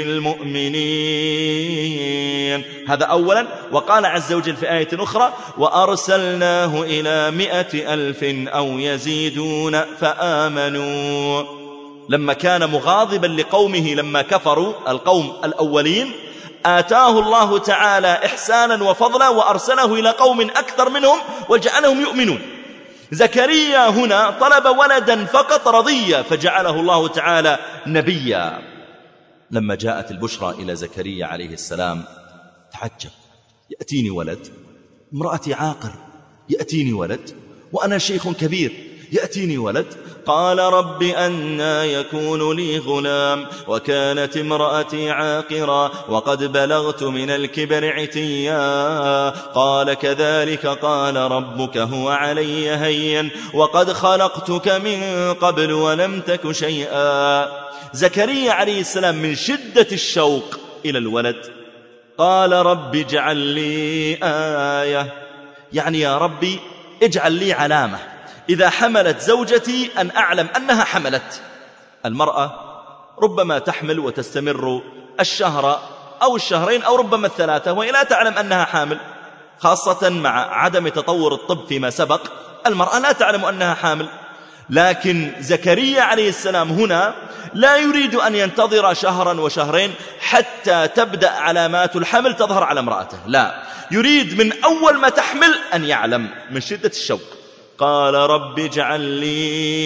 المؤمنين. هذا أولا. وقال عز وجل في آية أخرى: وأرسلناه إلى 100,000 أو يزيدون فآمنوا. لما كان مغاضبا لقومه لما كفروا القوم الأولين، آتاه الله تعالى إحسانا وفضلا وأرسله إلى قوم أكثر منهم وجعلهم يؤمنون. زكريا هنا طلب ولدا فقط رضيا فجعله الله تعالى نبيا. لما جاءت البشرى إلى زكريا عليه السلام تعجب: يأتيني ولد، امرأتي عاقر، يأتيني ولد، وأنا شيخ كبير، يأتيني ولد. قال: رب أنى يكون لي غلام وكانت امرأتي عاقرا وقد بلغت من الكبر عتيا. قال: كذلك قال ربك هو علي هين وقد خلقتك من قبل ولم تك شيئا. زكريا عليه السلام من شدة الشوق إلى الولد قال: رب اجعل لي آية، يعني يا ربي اجعل لي علامة إذا حملت زوجتي أن أعلم أنها حملت. المرأة ربما تحمل وتستمر الشهر أو الشهرين أو ربما 3 وهي لا تعلم أنها حامل، خاصة مع عدم تطور الطب فيما سبق. المرأة لا تعلم أنها حامل، لكن زكريا عليه السلام هنا لا يريد أن ينتظر شهرا وشهرين حتى تبدأ علامات الحمل تظهر على امرأته، لا، يريد من أول ما تحمل أن يعلم من شدة الشوق. قال رب اجعل لي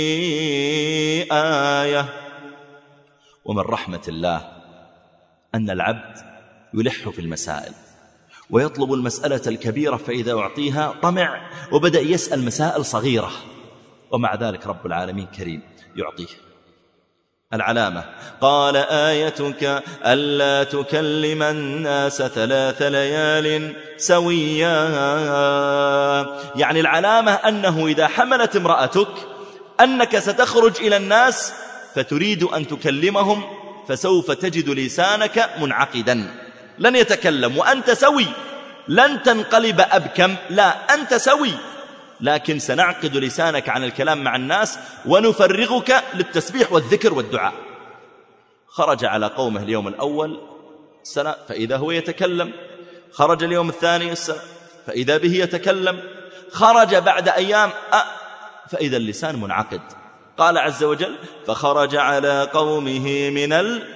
آية. ومن رحمة الله أن العبد يلح في المسائل ويطلب المسألة الكبيرة، فإذا أعطيها طمع وبدأ يسأل مسائل صغيرة، ومع ذلك رب العالمين كريم يعطيه. العلامة قال آيتك ألا تكلم الناس 3 ليال سويا، يعني العلامة أنه إذا حملت امرأتك أنك ستخرج إلى الناس فتريد أن تكلمهم، فسوف تجد لسانك منعقدا لن يتكلم وأنت سوي، لن تنقلب أبكم، لا، أنت سوي، لكن سنعقد لسانك عن الكلام مع الناس ونفرغك للتسبيح والذكر والدعاء. خرج على قومه اليوم الأول السنة فإذا هو يتكلم، خرج اليوم الثاني السنة فإذا به يتكلم، خرج بعد أيام فإذا اللسان منعقد. قال عز وجل فخرج على قومه من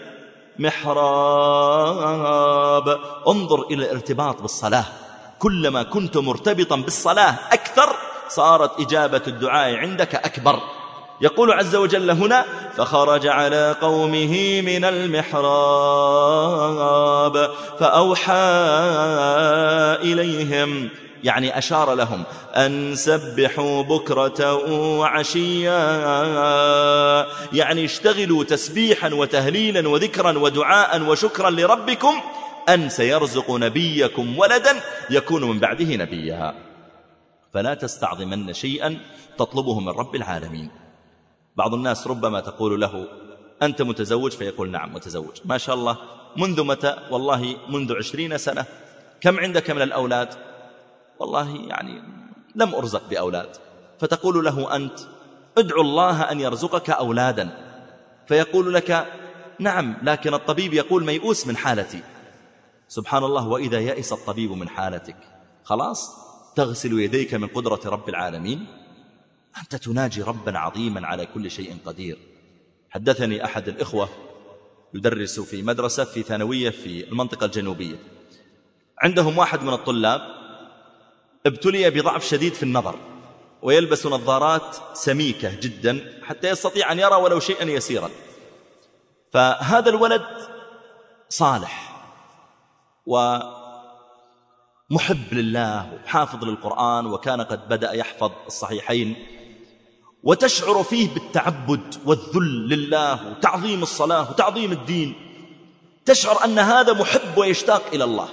المحراب. انظر إلى الارتباط بالصلاة، كلما كنت مرتبطا بالصلاة أكثر صارت إجابة الدعاء عندك أكبر. يقول عز وجل هنا فخرج على قومه من المحراب فأوحى إليهم، يعني أشار لهم أن سبحوا بكرة وعشيا، يعني اشتغلوا تسبيحا وتهليلا وذكرا ودعاء وشكرا لربكم أن سيرزق نبيكم ولدا يكون من بعده نبيا. فلا تستعظمن شيئا تطلبه من رب العالمين. بعض الناس ربما تقول له أنت متزوج؟ فيقول نعم متزوج. ما شاء الله، منذ متى؟ والله منذ 20 سنة. كم عندك من الأولاد؟ والله يعني لم أرزق بأولاد. فتقول له أنت ادعو الله أن يرزقك أولادا، فيقول لك نعم، لكن الطبيب يقول ميؤوس من حالتي. سبحان الله، وإذا يئس الطبيب من حالتك خلاص تغسل يديك من قدرة رب العالمين. أنت تناجي ربا عظيما على كل شيء قدير. حدثني أحد الإخوة يدرس في مدرسة في ثانوية في المنطقة الجنوبية، عندهم واحد من الطلاب ابتلي بضعف شديد في النظر ويلبس نظارات سميكة جدا حتى يستطيع أن يرى ولو شيئا يسيرا. فهذا الولد صالح ومحب لله وحافظ للقرآن، وكان قد بدأ يحفظ الصحيحين، وتشعر فيه بالتعبد والذل لله وتعظيم الصلاة وتعظيم الدين، تشعر أن هذا محب ويشتاق إلى الله.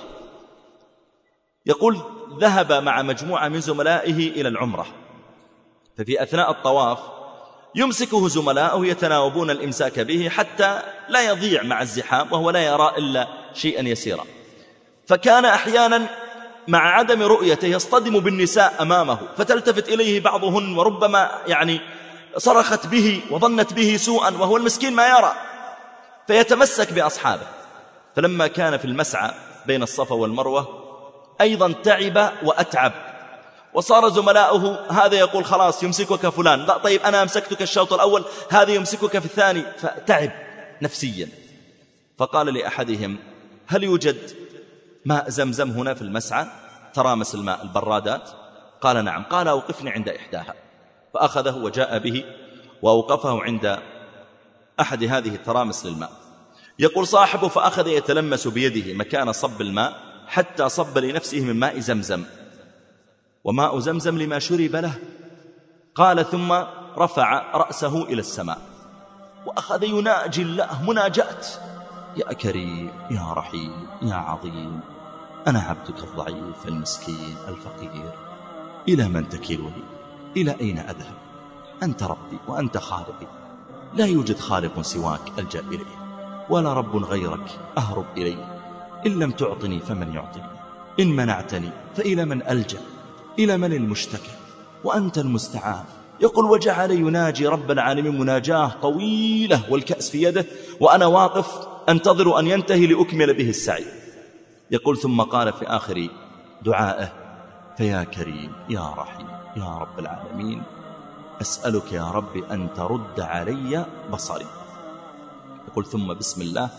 يقول ذهب مع مجموعة من زملائه إلى العمرة، ففي أثناء الطواف يمسكه زملاؤه يتناوبون الإمساك به حتى لا يضيع مع الزحام وهو لا يرى إلا شيئا يسيرا. فكان أحيانا مع عدم رؤيته يصطدم بالنساء أمامه فتلتفت إليه بعضهن وربما يعني صرخت به وظنت به سوءا وهو المسكين ما يرى، فيتمسك بأصحابه. فلما كان في المسعى بين الصفا والمروة أيضا تعب وأتعب، وصار زملاؤه هذا يقول خلاص يمسكك فلان، لا طيب أنا أمسكتك الشوط الأول، هذا يمسكك في الثاني، فتعب نفسيا. فقال لأحدهم هل يوجد ماء زمزم هنا في المسعى؟ ترامس الماء البرادات. قال نعم. قال أوقفني عند إحداها، فأخذه وجاء به وأوقفه عند أحد هذه الترامس للماء. يقول صاحبه فأخذ يتلمس بيده مكان صب الماء حتى صب لنفسه من ماء زمزم، وماء زمزم لما شرب له. قال ثم رفع رأسه إلى السماء وأخذ يناجي الله مناجاة: يا كريم يا رحيم يا عظيم، أنا عبدك الضعيف المسكين الفقير، إلى من تكلني؟ إلى أين أذهب؟ أنت ربي وأنت خالقي، لا يوجد خالق سواك ألجأ إليه، ولا رب غيرك أهرب إليه. إن لم تعطني فمن يعطني، إن منعتني فإلى من ألجأ؟ إلى من المشتكى؟ وأنت المستعان. يقول وجعل يناجي رب العالمين مناجاة طويلة والكأس في يده، وأنا واقف أنتظر أن ينتهي لأكمل به السعي. يقول ثم قال في آخر دعائه: فيا كريم يا رحيم يا رب العالمين أسألك يا رب أن ترد علي بصري. يقول ثم بسم الله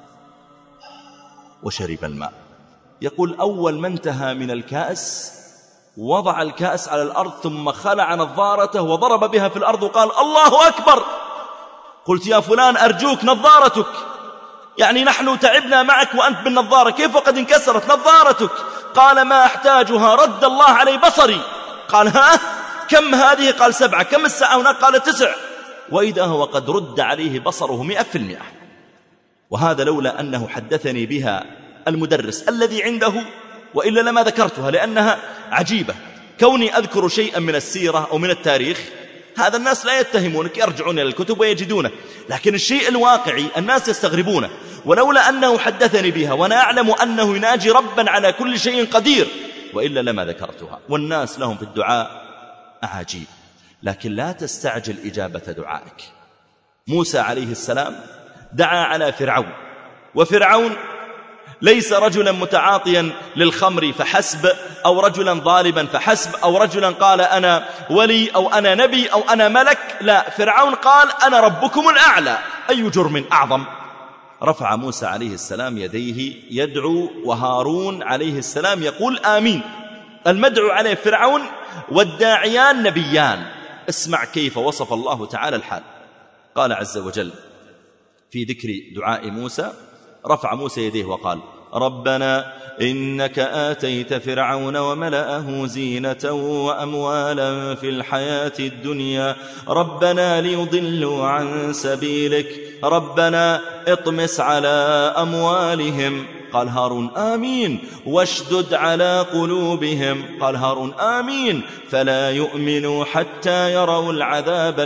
وشرب الماء. يقول أول ما انتهى من الكأس وضع الكأس على الأرض ثم خلع نظارته وضرب بها في الأرض وقال الله أكبر. قلت يا فلان أرجوك نظارتك، يعني نحن تعبنا معك وأنت بالنظارة، كيف وقد انكسرت نظارتك؟ قال ما أحتاجها، رد الله علي بصري. قال ها كم هذه؟ قال 7. كم الساعة هناك؟ قال 9. وإذا هو قد رد عليه بصره 100%. وهذا لولا أنه حدثني بها المدرس الذي عنده، وإلا لما ذكرتها، لأنها عجيبة. كوني أذكر شيئا من السيرة أو من التاريخ هذا الناس لا يتهمونك، يرجعون إلى الكتب ويجدونه، لكن الشيء الواقعي الناس يستغربونه. ولولا أنه حدثني بها وأنا أعلم أنه يناجي ربا على كل شيء قدير، وإلا لما ذكرتها. والناس لهم في الدعاء أعاجيب، لكن لا تستعجل إجابة دعائك. موسى عليه السلام دعا على فرعون، وفرعون ليس رجلا متعاطيا للخمر فحسب، أو رجلا ظالما فحسب، أو رجلا قال أنا ولي أو أنا نبي أو أنا ملك. لا، فرعون قال أنا ربكم الأعلى. أي جرم أعظم؟ رفع موسى عليه السلام يديه يدعو، وهارون عليه السلام يقول آمين. المدعو عليه فرعون والداعيان نبيان. اسمع كيف وصف الله تعالى الحال. قال عز وجل في ذكر دعاء موسى، رفع موسى يديه وقال ربنا إنك آتيت فرعون وملأه زينة وأموالا في الحياة الدنيا ربنا ليضلوا عن سبيلك ربنا اطمس على أموالهم. قال هارون آمين. واشدد على قلوبهم. قال هارون آمين. فلا يؤمنوا حتى يروا العذاب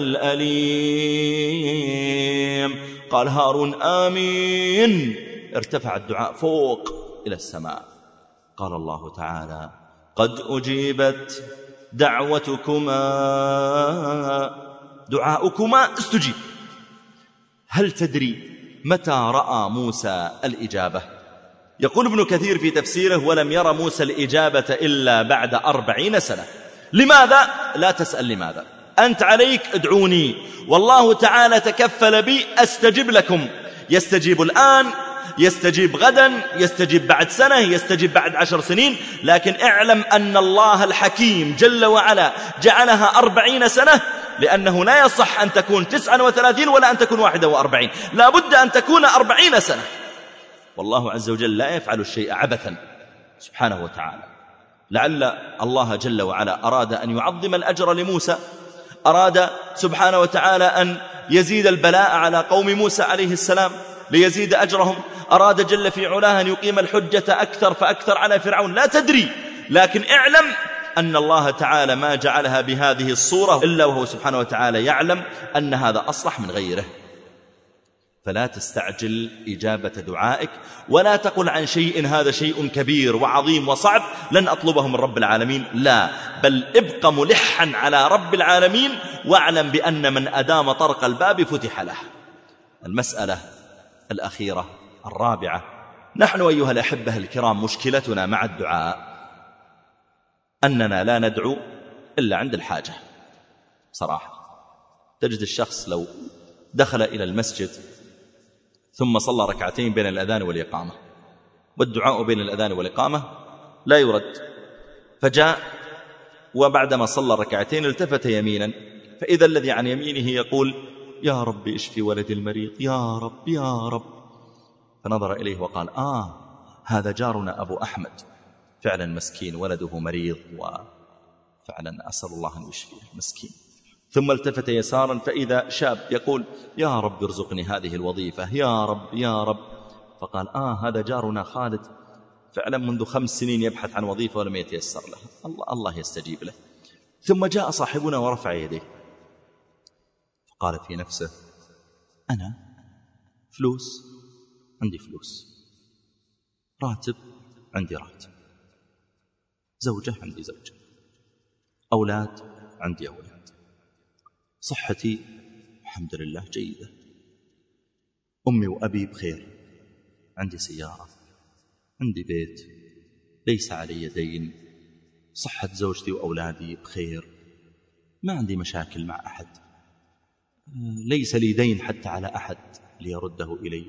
الأليم. قال هارون آمين. ارتفع الدعاء فوق إلى السماء. قال الله تعالى قد أجيبت دعوتكما، دعاؤكما استجيب. هل تدري متى رأى موسى الإجابة؟ يقول ابن كثير في تفسيره ولم يرى موسى الإجابة إلا بعد 40 سنة. لماذا؟ لا تسأل لماذا، أنت عليك ادعوني والله تعالى تكفل بي أستجب لكم. يستجيب الآن، يستجيب غدا، يستجيب بعد سنة، يستجيب بعد 10 سنين، لكن اعلم أن الله الحكيم جل وعلا جعلها 40 سنة، لأنه لا يصح أن تكون 39 ولا أن تكون 41، لا بد أن تكون 40 سنة. والله عز وجل لا يفعل الشيء عبثا سبحانه وتعالى. لعل الله جل وعلا أراد أن يعظم الأجر لموسى، أراد سبحانه وتعالى أن يزيد البلاء على قوم موسى عليه السلام ليزيد أجرهم، أراد جل في علاه أن يقيم الحجة أكثر فأكثر على فرعون. لا تدري، لكن اعلم أن الله تعالى ما جعلها بهذه الصورة إلا وهو سبحانه وتعالى يعلم أن هذا أصلح من غيره. فلا تستعجل إجابة دعائك، ولا تقل عن شيء هذا شيء كبير وعظيم وصعب لن أطلبه من رب العالمين، لا، بل ابق ملحا على رب العالمين، واعلم بأن من أدام طرق الباب فتح له. المسألة الأخيرة الرابعة، نحن أيها الأحبة الكرام مشكلتنا مع الدعاء أننا لا ندعو إلا عند الحاجة. صراحة تجد الشخص لو دخل إلى المسجد ثم صلى ركعتين بين الأذان والإقامة، والدعاء بين الأذان والإقامة لا يرد، فجاء وبعدما صلى ركعتين التفت يمينا فإذا الذي عن يمينه يقول يا رب اشفي ولدي المريض، يا رب يا رب. فنظر إليه وقال هذا جارنا أبو أحمد، فعلا مسكين ولده مريض، وفعلا أسأل الله أن يشفيه مسكين. ثم التفت يسارا فإذا شاب يقول يا رب ارزقني هذه الوظيفة، يا رب يا رب. فقال هذا جارنا خالد، فعلا منذ 5 سنين يبحث عن وظيفة ولم يتيسر له، الله يستجيب له. ثم جاء صاحبنا ورفع يديه فقال في نفسه أنا فلوس عندي فلوس، راتب عندي راتب، زوجة عندي زوجة، أولاد عندي أولاد، صحتي الحمد لله جيدة، أمي وأبي بخير، عندي سيارة، عندي بيت، ليس علي دين، صحة زوجتي وأولادي بخير، ما عندي مشاكل مع أحد، ليس لي دين حتى على أحد ليرده إلي.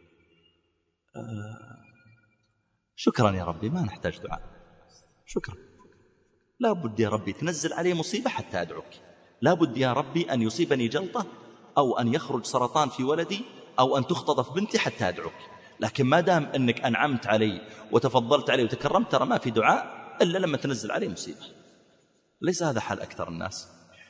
شكرا يا ربي، ما نحتاج دعاء، شكرا. لا بد يا ربي تنزل علي مصيبة حتى أدعوك، لا بد يا ربي أن يصيبني جلطة أو أن يخرج سرطان في ولدي أو أن تختطف بنتي حتى أدعوك. لكن ما دام أنك أنعمت علي وتفضلت علي وتكرمت، ترى ما في دعاء إلا لما تنزل علي مصيبة. ليس هذا حال أكثر الناس.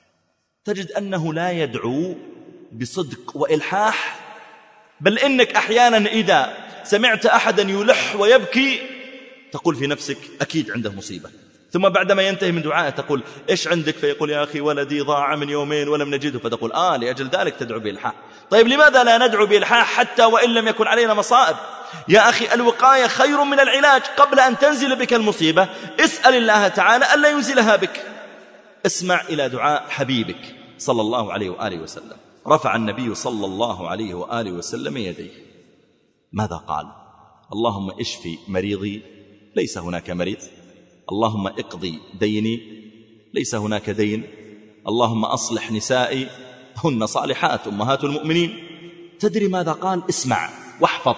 تجد أنه لا يدعو بصدق وإلحاح، بل إنك أحيانا إذا سمعت أحدا يلح ويبكي تقول في نفسك أكيد عنده مصيبة، ثم بعدما ينتهي من دعائه تقول إيش عندك؟ فيقول يا أخي ولدي ضاع من يومين ولم نجده، فتقول لأجل ذلك تدعو بإلحاح. طيب لماذا لا ندعو بإلحاح حتى وإن لم يكن علينا مصائب؟ يا أخي الوقاية خير من العلاج. قبل أن تنزل بك المصيبة اسأل الله تعالى ألا ينزلها بك. اسمع إلى دعاء حبيبك صلى الله عليه وآله وسلم. رفع النبي صلى الله عليه وآله وسلم يديه، ماذا قال؟ اللهم اشفي مريضي، ليس هناك مريض. اللهم اقضي ديني، ليس هناك دين. اللهم أصلح نسائي، هن صالحات أمهات المؤمنين. تدري ماذا قال؟ اسمع واحفظ.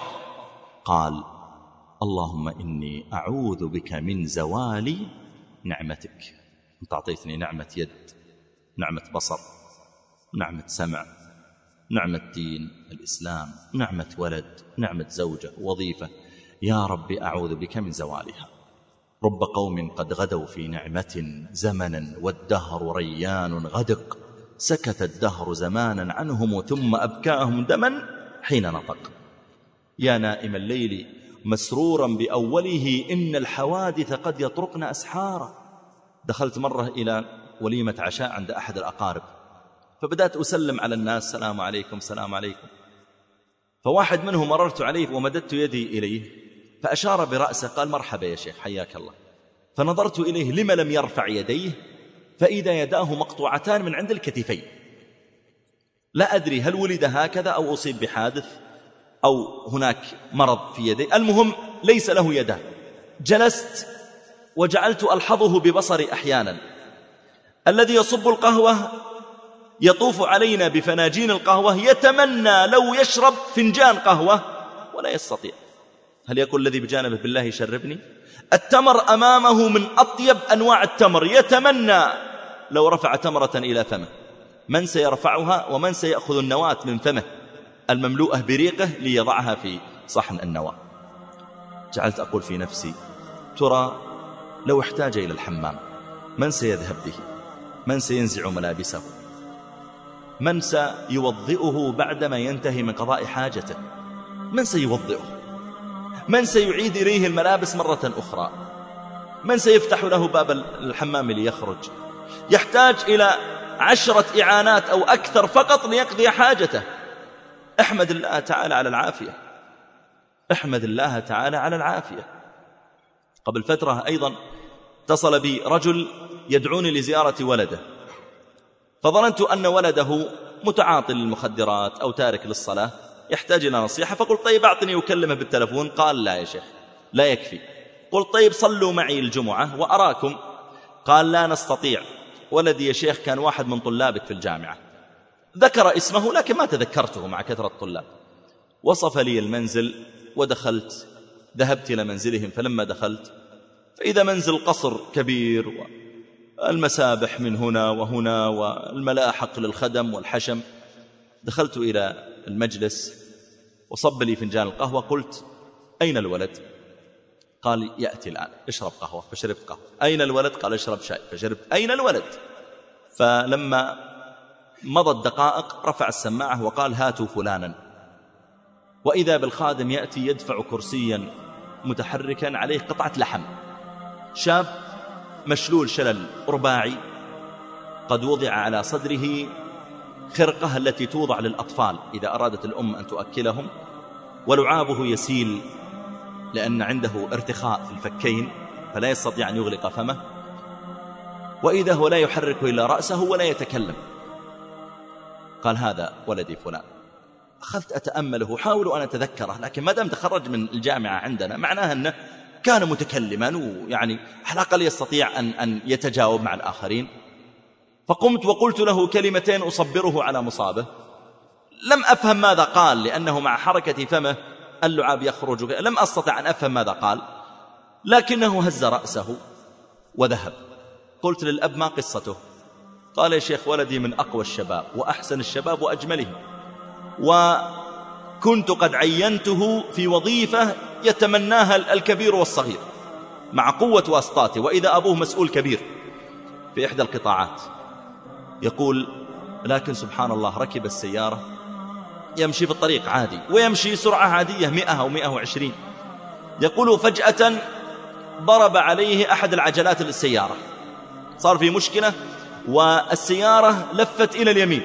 قال اللهم إني أعوذ بك من زوال نعمتك. أنت أعطيتني نعمة يد، نعمة بصر، نعمة سمع، نعمة دين الإسلام، نعمة ولد، نعمة زوجة، وظيفة. يا رب أعوذ بك من زوالها. رب قوم قد غدوا في نعمة زمنا والدهر ريان غدق، سكت الدهر زمانا عنهم ثم أبكاهم دما حين نطق. يا نائم الليل مسرورا بأوله، إن الحوادث قد يطرقن أسحارا. دخلت مرة إلى وليمة عشاء عند أحد الأقارب، فبدأت أسلم على الناس، السلام عليكم السلام عليكم. فواحد منهم مررت عليه ومددت يدي إليه فأشار برأسه، قال مرحبا يا شيخ حياك الله. فنظرت إليه لما لم يرفع يديه، فإذا يداه مقطوعتان من عند الكتفين. لا أدري هل ولد هكذا أو أصيب بحادث أو هناك مرض في يديه، المهم ليس له يدان. جلست وجعلت ألحظه ببصري أحيانا. الذي يصب القهوة يطوف علينا بفناجين القهوة يتمنى لو يشرب فنجان قهوة ولا يستطيع. هل يقول الذي بجانبه بالله يشربني؟ التمر أمامه من أطيب أنواع التمر، يتمنى لو رفع تمرة إلى فمه. من سيرفعها ومن سيأخذ النواة من فمه المملوءة بريقه ليضعها في صحن النواة؟ جعلت أقول في نفسي ترى لو احتاج إلى الحمام من سيذهب به؟ من سينزع ملابسه؟ من سيوضئه بعدما ينتهي من قضاء حاجته؟ من سيوضئه؟ من سيعيد إليه الملابس مرة أخرى؟ من سيفتح له باب الحمام ليخرج؟ يحتاج إلى 10 إعانات أو أكثر فقط ليقضي حاجته. احمد الله تعالى على العافية، احمد الله تعالى على العافية. قبل فترة أيضا اتصل بي رجل يدعوني لزيارة ولده، فظننت أن ولده متعاطي للمخدرات أو تارك للصلاة يحتاج إلى نصيحة، فقلت طيب أعطني أكلمه بالتلفون. قال لا يا شيخ لا يكفي. قلت طيب صلوا معي الجمعة وأراكم. قال لا نستطيع، ولدي يا شيخ كان واحد من طلابك في الجامعة. ذكر اسمه لكن ما تذكرته مع كثرة الطلاب. وصف لي المنزل ودخلت، ذهبت إلى منزلهم. فلما دخلت فإذا منزل قصر كبير والمسابح من هنا وهنا والملاحق للخدم والحشم. دخلت إلى المجلس وصب لي فنجان القهوة. قلت أين الولد؟ قال يأتي الآن. اشرب قهوة. فشربت قهوة. أين الولد؟ قال اشرب شاي. فشربت. أين الولد؟ فلما مضت دقائق رفع السماعة وقال هاتوا فلانا. وإذا بالخادم يأتي يدفع كرسيا متحركا عليه قطعة لحم. شاب مشلول شلل رباعي، قد وضع على صدره خرقة التي توضع للأطفال إذا أرادت الأم أن تؤكلهم، ولعابه يسيل لأن عنده ارتخاء في الفكين فلا يستطيع أن يغلق فمه، وإذا هو لا يحرك إلا رأسه ولا يتكلم. قال هذا ولدي فلان. أخذت أتأمله، حاول أن أتذكره، لكن ما دام تخرج من الجامعة عندنا معناها أنه كان متكلما ويعني على الأقل يستطيع أن يتجاوب مع الآخرين. فقمت وقلت له كلمتين أصبره على مصابه. لم أفهم ماذا قال، لأنه مع حركة فمه اللعاب يخرج، لم أستطع أن أفهم ماذا قال، لكنه هز رأسه وذهب. قلت للأب: ما قصته؟ قال: يا شيخ، ولدي من أقوى الشباب وأحسن الشباب وأجملهم، وكنت قد عينته في وظيفة يتمناها الكبير والصغير مع قوة واسطاته، وإذا أبوه مسؤول كبير في إحدى القطاعات. يقول: لكن سبحان الله، ركب السيارة يمشي في الطريق عادي ويمشي سرعة عادية 100 أو 120. يقول: فجأة ضرب عليه أحد العجلات للسيارة، صار في مشكلة والسيارة لفت إلى اليمين.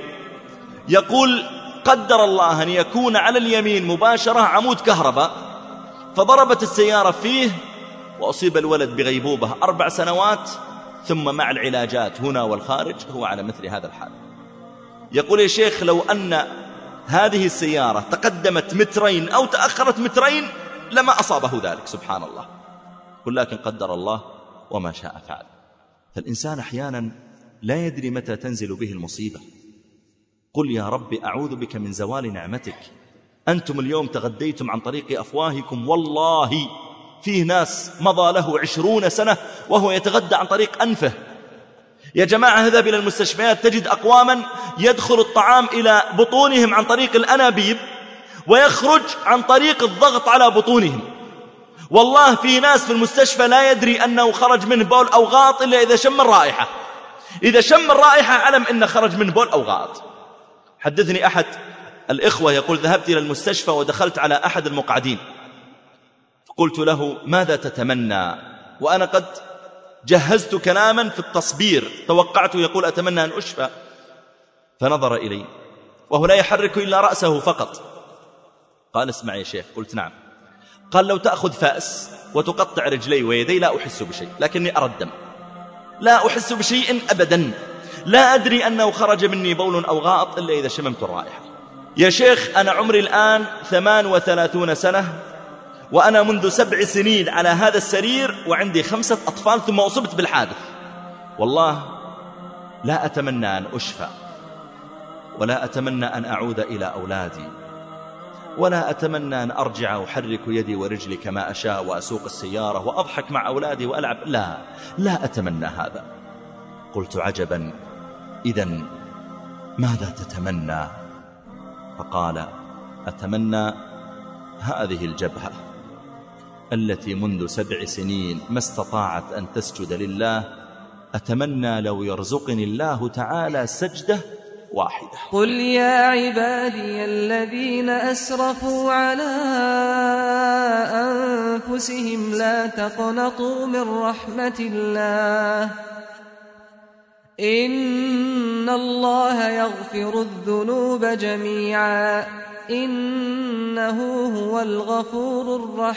يقول: قدر الله أن يكون على اليمين مباشرة عمود كهرباء، فضربت السيارة فيه وأصيب الولد بغيبوبة 4 سنوات، ثم مع العلاجات هنا والخارج هو على مثل هذا الحال. يقول: يا شيخ، لو أن هذه السيارة تقدمت 2 أو تأخرت 2 لما أصابه ذلك، سبحان الله. ولكن قدر الله وما شاء فعل. فالإنسان أحيانا لا يدري متى تنزل به المصيبة. قل يا رب أعوذ بك من زوال نعمتك. أنتم اليوم تغديتم عن طريق أفواهكم، والله فيه ناس مضى له 20 سنة وهو يتغدى عن طريق أنفه. يا جماعة، اذهب إلى المستشفيات تجد أقواما يدخل الطعام إلى بطونهم عن طريق الأنابيب ويخرج عن طريق الضغط على بطونهم. والله في ناس في المستشفى لا يدري أنه خرج منه بول أو غائط إلا إذا شم الرائحة. إذا شم الرائحة علم إنه خرج منه بول أو غائط. حدثني أحد الإخوة يقول: ذهبت إلى المستشفى ودخلت على أحد المقعدين، فقلت له: ماذا تتمنى؟ وأنا قد جهزت كلاما في التصبير، توقعته يقول: أتمنى أن أشفى. فنظر إلي وهو لا يحرك إلا رأسه فقط. قال: اسمع يا شيخ. قلت: نعم. قال: لو تأخذ فأس وتقطع رجلي ويدي لا أحس بشيء، لكني أرى الدم، لا أحس بشيء أبدا، لا أدري أنه خرج مني بول أو غائط إلا إذا شممت الرائحة. يا شيخ، أنا عمري الآن 38 سنة، وأنا منذ 7 سنين على هذا السرير وعندي 5 أطفال، ثم أصبت بالحادث. والله لا أتمنى أن أشفى، ولا أتمنى أن أعود إلى أولادي، ولا أتمنى أن أرجع أحرك يدي ورجلي كما أشاء وأسوق السيارة وأضحك مع أولادي وألعب. لا أتمنى هذا. قلت: عجبا، إذن ماذا تتمنى؟ فقال: أتمنى هذه الجبهة التي منذ 7 سنين ما استطاعت أن تسجد لله، أتمنى لو يرزقني الله تعالى سجدة واحدة. قل يا عبادي الذين أسرفوا على أنفسهم لا تقنطوا من رحمة الله، إن الله يغفر الذنوب جميعا، إنه هو الغفور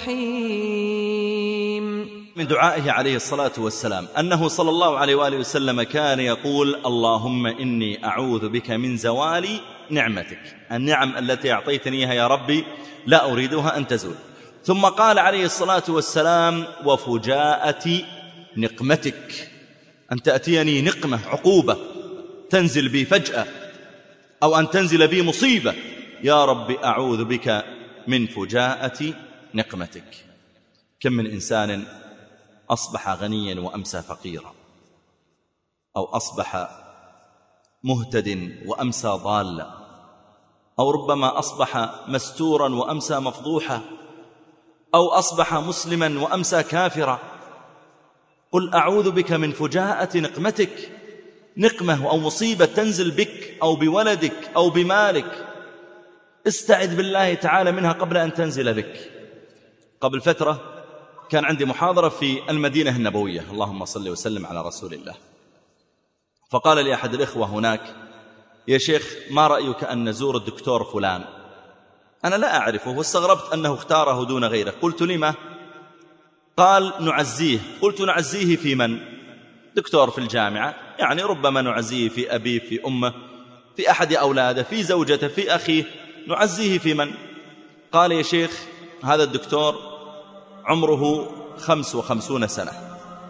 الرحيم. من دعائه عليه الصلاة والسلام أنه صلى الله عليه وآله وسلم كان يقول: اللهم إني أعوذ بك من زوال نعمتك، النعم التي أعطيتنيها يا ربي لا أريدها أن تزول. ثم قال عليه الصلاة والسلام: وفجاءة نقمتك، أن تأتيني نقمة، عقوبة تنزل بي فجأة، أو أن تنزل بي مصيبة، يا رب أعوذ بك من فجاءة نقمتك. كم من إنسان أصبح غنيا وأمسى فقيرا، أو أصبح مهتد وأمسى ضالا، أو ربما أصبح مستورا وأمسى مفضوحا، أو أصبح مسلما وأمسى كافرا. قل أعوذ بك من فجاءة نقمتك، نقمة أو مصيبة تنزل بك أو بولدك أو بمالك، استعذ بالله تعالى منها قبل أن تنزل بك. قبل فترة كان عندي محاضرة في المدينة النبوية، اللهم صل وسلم على رسول الله، فقال لي أحد الإخوة هناك: يا شيخ، ما رأيك أن نزور الدكتور فلان؟ أنا لا أعرفه واستغربت أنه اختاره دون غيره. قلت: لما؟ قال: نعزيه. قلت: نعزيه في من؟ دكتور في الجامعة، يعني ربما نعزيه في أبيه، في أمه، في أحد أولاده، في زوجته، في أخيه، نعزيه في من؟ قال: يا شيخ، هذا الدكتور عمره 55 سنة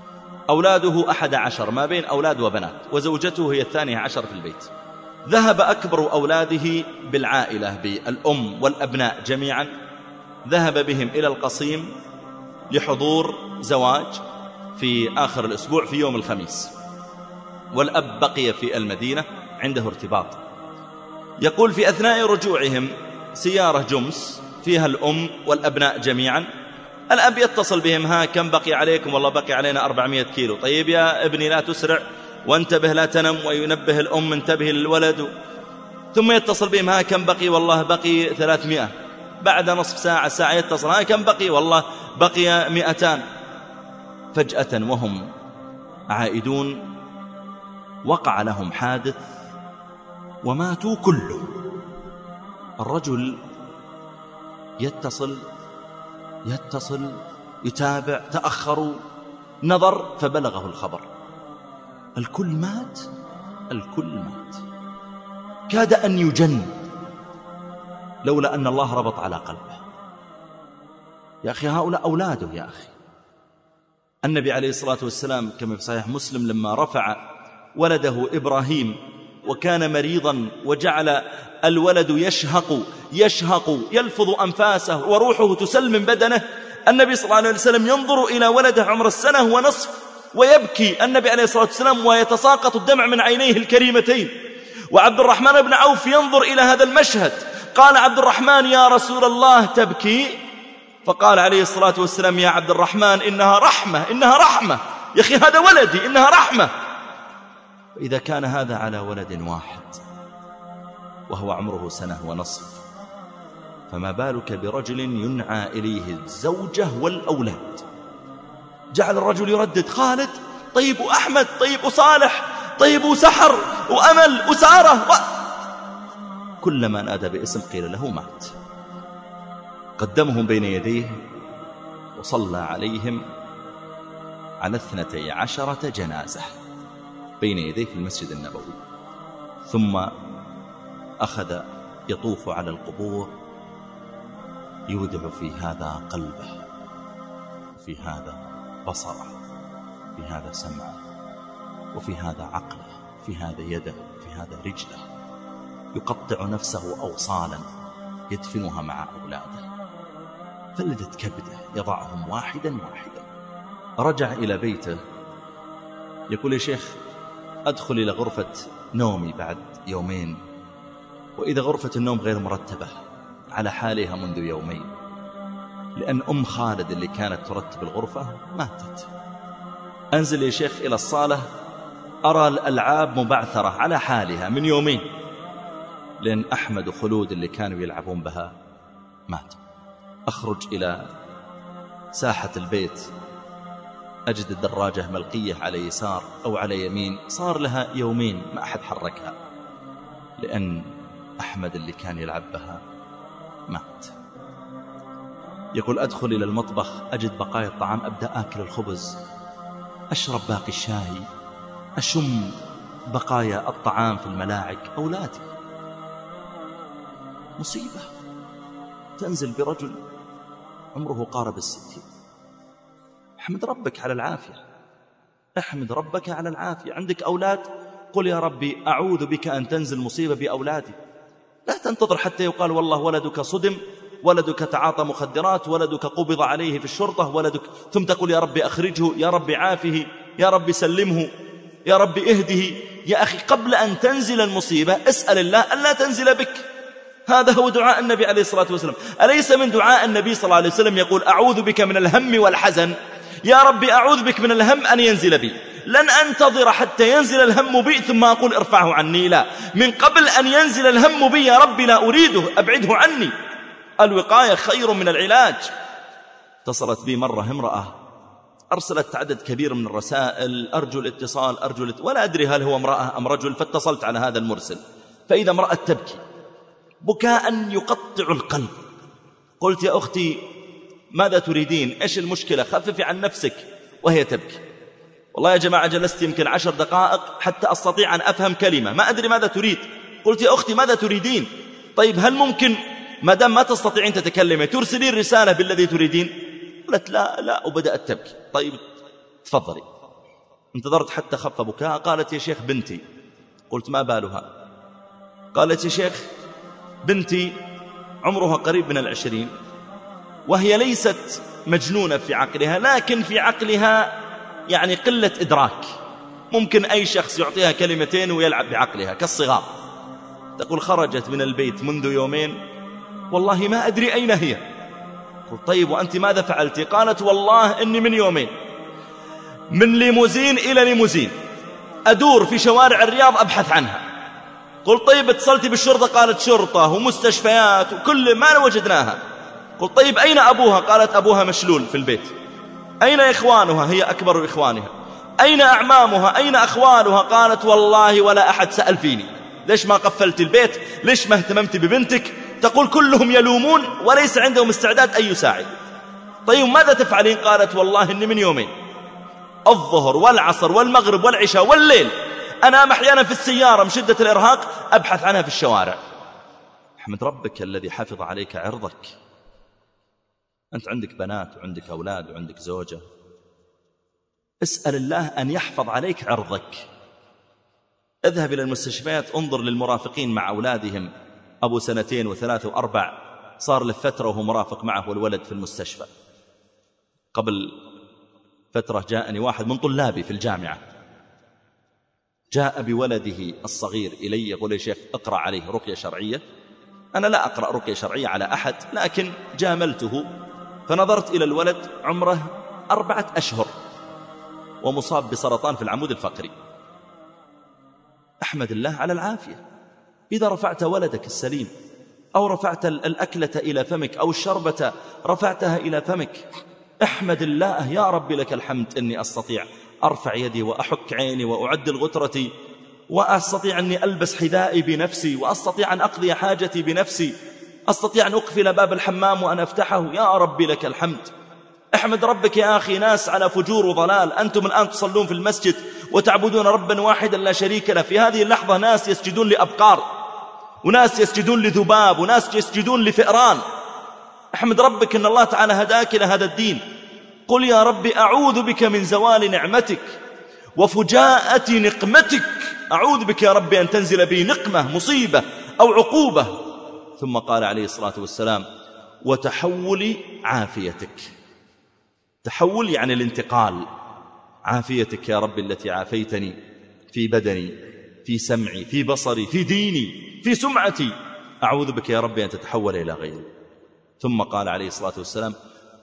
أولاده 11 ما بين أولاد وبنات، وزوجته هي 12 في البيت. ذهب أكبر أولاده بالعائلة بالأم والأبناء جميعا، ذهب بهم إلى القصيم لحضور زواج في آخر الأسبوع في يوم الخميس، والأب بقي في المدينة عنده ارتباط. يقول في أثناء رجوعهم سيارة جمس فيها الأم والأبناء جميعا، الأب يتصل بهم: ها كم بقي عليكم؟ والله بقي علينا 400 كيلو. طيب يا ابني لا تسرع وانتبه لا تنم، وينبه الأم انتبه للولد. ثم يتصل بهم: ها كم بقي؟ والله بقي 300. بعد نصف ساعة يتصل: ها كم بقي؟ والله بقي 200. فجأة وهم عائدون وقع لهم حادث وماتوا كلهم. الرجل يتصل يتابع، تأخروا، نظر فبلغه الخبر، الكل مات. كاد أن يجن لولا أن الله ربط على قلبه. يا أخي هؤلاء أولاده يا أخي. النبي عليه الصلاة والسلام كما في صحيح مسلم لما رفع ولده إبراهيم وكان مريضا وجعل الولد يشهق يلفظ أنفاسه وروحه تسل من بدنه، النبي صلى الله عليه وسلم ينظر إلى ولده عمر 1.5 سنة ويبكي النبي عليه الصلاة والسلام ويتساقط الدمع من عينيه الكريمتين. وعبد الرحمن بن عوف ينظر إلى هذا المشهد، قال عبد الرحمن: يا رسول الله تبكي؟ فقال عليه الصلاة والسلام: يا عبد الرحمن إنها رحمة يا أخي، هذا ولدي، إنها رحمة. إذا كان هذا على ولد واحد وهو عمره 1.5 سنة، فما بالك برجل ينعى إليه الزوجة والأولاد؟ جعل الرجل يردد: خالد، طيب أحمد، طيب صالح، طيب سحر وأمل وسارة كلما نادى باسم قيل له مات. قدمهم بين يديه وصلى عليهم على 12 جنازة بين يديه في المسجد النبوي، ثم أخذ يطوف على القبور يودع في هذا قلبه، في هذا بصره، في هذا سمعه، وفي هذا عقله، في هذا يده، في هذا رجله، يقطع نفسه أوصالا يدفنها مع أولاده. فلدت كبده يضعهم واحدا واحدا. رجع إلى بيته يقول: يا شيخ أدخل إلى غرفة نومي بعد 2 يوم، وإذا غرفة النوم غير مرتبة على حالها منذ 2 يوم، لأن أم خالد اللي كانت ترتب الغرفة ماتت. أنزل يا شيخ إلى الصالة أرى الألعاب مبعثرة على حالها من 2 يوم، لأن أحمد وخلود اللي كانوا يلعبون بها ماتوا. أخرج إلى ساحة البيت أجد الدراجة ملقية على يسار أو على يمين، صار لها 2 يوم ما أحد حركها، لأن أحمد اللي كان يلعب بها مات. يقول: أدخل إلى المطبخ أجد بقايا الطعام، أبدأ آكل الخبز، أشرب باقي الشاي، أشم بقايا الطعام في الملاعق. أولادي مصيبة تنزل برجل عمره قارب 60. احمد ربك على العافية، احمد ربك على العافية. عندك أولاد، قل يا ربي أعوذ بك أن تنزل مصيبة بأولادي. لا تنتظر حتى يقال والله ولدك صدم، ولدك تعاطى مخدرات، ولدك قبض عليه في الشرطة، ولدك، ثم تقول يا ربي أخرجه، يا ربي عافه، يا ربي سلمه، يا ربي اهده. يا أخي قبل أن تنزل المصيبة اسأل الله أن لا تنزل بك. هذا هو دعاء النبي عليه الصلاة والسلام. أليس من دعاء النبي صلى الله عليه وسلم يقول: أعوذ بك من الهم والحزن؟ يا ربي أعوذ بك من الهم أن ينزل بي، لن أنتظر حتى ينزل الهم بي ثم أقول ارفعه عني، لا، من قبل أن ينزل الهم بي يا ربي لا أريده، أبعده عني. الوقاية خير من العلاج. اتصلت بي مرة امرأة أرسلت عدد كبير من الرسائل، أرجو الاتصال، ولا أدري هل هو امرأة أم رجل، فاتصلت على هذا المرسل فإذا امرأة تبكي بكاء يقطع القلب. قلت: يا أختي ماذا تريدين؟ إيش المشكلة؟ خففي عن نفسك. وهي تبكي. والله يا جماعة جلست يمكن 10 دقائق حتى أستطيع أن أفهم كلمة، ما أدري ماذا تريد. قلت: يا أختي ماذا تريدين؟ طيب هل ممكن ما دام ما تستطيعين تتكلمي ترسلين رسالة بالذي تريدين؟ قلت: لا. وبدأت تبكي. طيب تفضلي. انتظرت حتى خف بكاء. قالت: يا شيخ بنتي. قلت: ما بالها؟ قالت: يا شيخ بنتي عمرها قريب من 20، وهي ليست مجنونة في عقلها، لكن في عقلها يعني قلة إدراك، ممكن أي شخص يعطيها كلمتين ويلعب بعقلها كالصغار. تقول: خرجت من البيت منذ يومين، والله ما أدري أين هي. قلت: طيب وأنت ماذا فعلت؟ قالت: والله إني من يومين من ليموزين إلى ليموزين أدور في شوارع الرياض أبحث عنها. قلت: طيب اتصلت بالشرطة؟ قالت: شرطة ومستشفيات وكل ما وجدناها. قلت: طيب أين أبوها؟ قالت: أبوها مشلول في البيت. أين إخوانها؟ هي أكبر إخوانها. أين أعمامها؟ أين أخوالها؟ قالت: والله ولا أحد سأل فيني. ليش ما قفلت البيت؟ ليش ما اهتممت ببنتك؟ تقول: كلهم يلومون وليس عندهم استعداد أن يساعد. طيب ماذا تفعلين؟ قالت: والله إني من يومين الظهر والعصر والمغرب والعشاء والليل أنام أحيانا في السيارة من شدة الإرهاق أبحث عنها في الشوارع. احمد ربك الذي حفظ عليك عرضك. أنت عندك بنات وعندك أولاد وعندك زوجة، اسأل الله أن يحفظ عليك عرضك. اذهب إلى المستشفيات، انظر للمرافقين مع أولادهم، أبو 2 و3 و4 صار له فترة وهو مرافق معه والولد في المستشفى. قبل فترة جاءني واحد من طلابي في الجامعة، جاء بولده الصغير إلي يقول: يا شيخ اقرأ عليه رقية شرعية. أنا لا أقرأ رقية شرعية على أحد، لكن جاملته فنظرت إلى الولد عمره 4 أشهر ومصاب بسرطان في العمود الفقري. أحمد الله على العافية. إذا رفعت ولدك السليم أو رفعت الأكلة إلى فمك أو الشربة رفعتها إلى فمك، احمد الله: يا رب لك الحمد أني أستطيع أرفع يدي وأحك عيني وأعدل غترتي وأستطيع أني ألبس حذائي بنفسي وأستطيع أن أقضي حاجتي بنفسي، أستطيع أن أقفل باب الحمام وأن أفتحه. يا رب لك الحمد. احمد ربك يا أخي. ناس على فجور وضلال، أنتم الآن تصلون في المسجد وتعبدون ربا واحدا لا شريك له، في هذه اللحظة ناس يسجدون لأبقار، وناس يسجدون لذباب، وناس يسجدون لفئران. احمد ربك أن الله تعالى هداك إلى هذا الدين. قل: يا رب أعوذ بك من زوال نعمتك وفجاءة نقمتك. أعوذ بك يا رب أن تنزل بي نقمة، مصيبة أو عقوبة. ثم قال عليه الصلاة والسلام: وتحول عافيتك. تحول يعني الانتقال. عافيتك يا رب التي عافيتني في بدني، في سمعي، في بصري، في ديني، في سمعتي، أعوذ بك يا رب أن تتحول إلى غيري. ثم قال عليه الصلاة والسلام: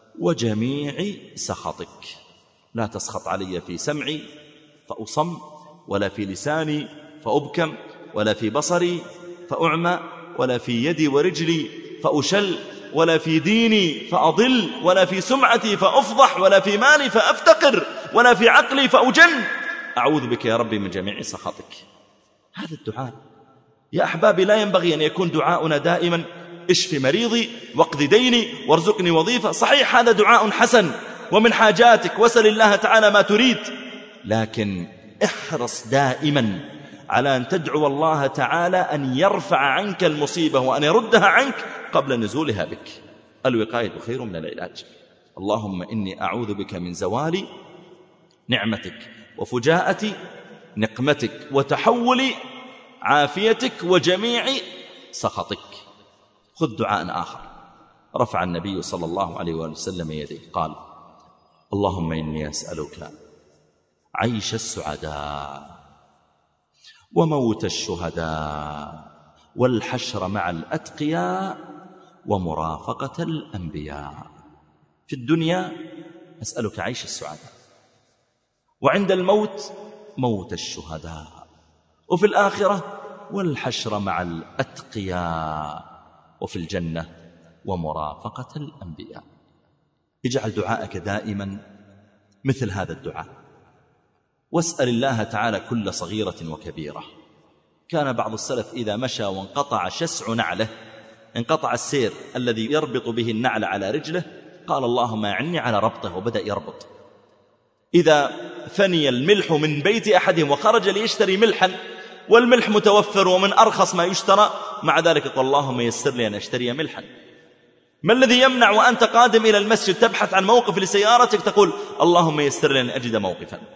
وجميع سخطك. لا تسخط علي في سمعي فأصم، ولا في لساني فأبكم، ولا في بصري فأعمى، ولا في يدي ورجلي فأشل، ولا في ديني فأضل، ولا في سمعتي فأفضح، ولا في مالي فأفتقر، ولا في عقلي فأجن. أعوذ بك يا ربي من جميع سخطك. هذا الدعاء يا أحبابي لا ينبغي أن يكون دعاؤنا دائما: اشف مريضي واقض ديني وارزقني وظيفة. صحيح هذا دعاء حسن ومن حاجاتك، وسل الله تعالى ما تريد، لكن احرص دائما على أن تدعو الله تعالى أن يرفع عنك المصيبة وأن يردها عنك قبل نزولها بك. الوقاية خير من العلاج. اللهم إني أعوذ بك من زوال نعمتك وفجاءة نقمتك وتحول عافيتك وجميع سخطك. خذ دعاء آخر. رفع النبي صلى الله عليه وسلم يديه قال: اللهم إني أسألك عيش السعداء وموت الشهداء والحشر مع الأتقياء ومرافقة الأنبياء. في الدنيا أسألك عيش السعداء، وعند الموت موت الشهداء، وفي الآخرة والحشر مع الأتقياء، وفي الجنة ومرافقة الأنبياء. اجعل دعاءك دائما مثل هذا الدعاء، واسأل الله تعالى كل صغيرة وكبيرة. كان بعض السلف إذا مشى وانقطع شسع نعله، انقطع السير الذي يربط به النعل على رجله، قال: اللهم أعني على ربطه، وبدأ يربط. إذا فني الملح من بيت أحدهم وخرج ليشتري ملحا والملح متوفر ومن أرخص ما يشترى، مع ذلك قال: اللهم يسر لي أن أشتري ملحا. ما الذي يمنع وأنت قادم إلى المسجد تبحث عن موقف لسيارتك تقول: اللهم يسر لي أن أجد موقفا؟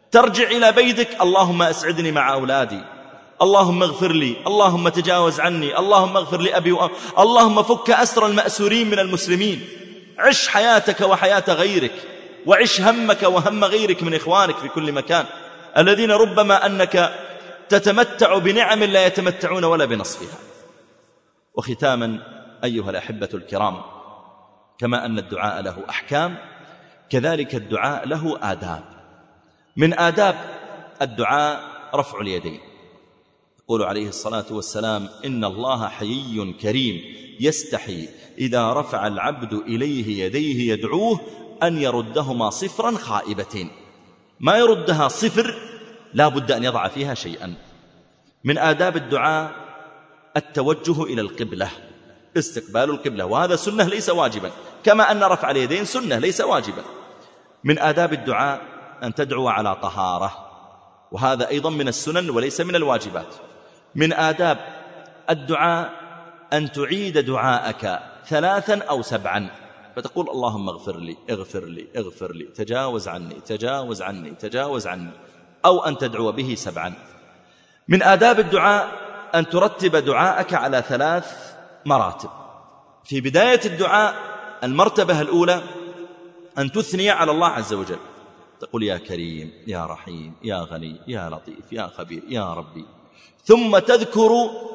ترجع إلى بيتك اللهم أسعدني مع أولادي، اللهم اغفر لي، اللهم تجاوز عني، اللهم اغفر لأبي اللهم فك أسر المأسورين من المسلمين. عش حياتك وحياة غيرك، وعش همك وهم غيرك من إخوانك في كل مكان، الذين ربما أنك تتمتع بنعم لا يتمتعون ولا بنصفها. وختاما أيها الأحبة الكرام، كما أن الدعاء له أحكام كذلك الدعاء له آداب. من آداب الدعاء رفع اليدين. يقول عليه الصلاة والسلام: إن الله حيي كريم يستحي إذا رفع العبد إليه يديه يدعوه أن يردهما صفرا خائبتين. ما يردها صفر، لا بد أن يضع فيها شيئا. من آداب الدعاء التوجه إلى القبلة، استقبال القبلة، وهذا سنة ليس واجبا، كما أن رفع اليدين سنة ليس واجبا. من آداب الدعاء أن تدعو على طهارة، وهذا أيضا من السنن وليس من الواجبات. من آداب الدعاء أن تعيد دعاءك 3 أو 7، فتقول اللهم اغفر لي اغفر لي اغفر لي، تجاوز عني تجاوز عني تجاوز عني، أو أن تدعو به 7. من آداب الدعاء أن ترتب دعاءك على 3 مراتب. في بداية الدعاء المرتبة الأولى أن تثني على الله عز وجل، تقول يا كريم يا رحيم يا غني يا لطيف يا خبير يا ربي، ثم تذكر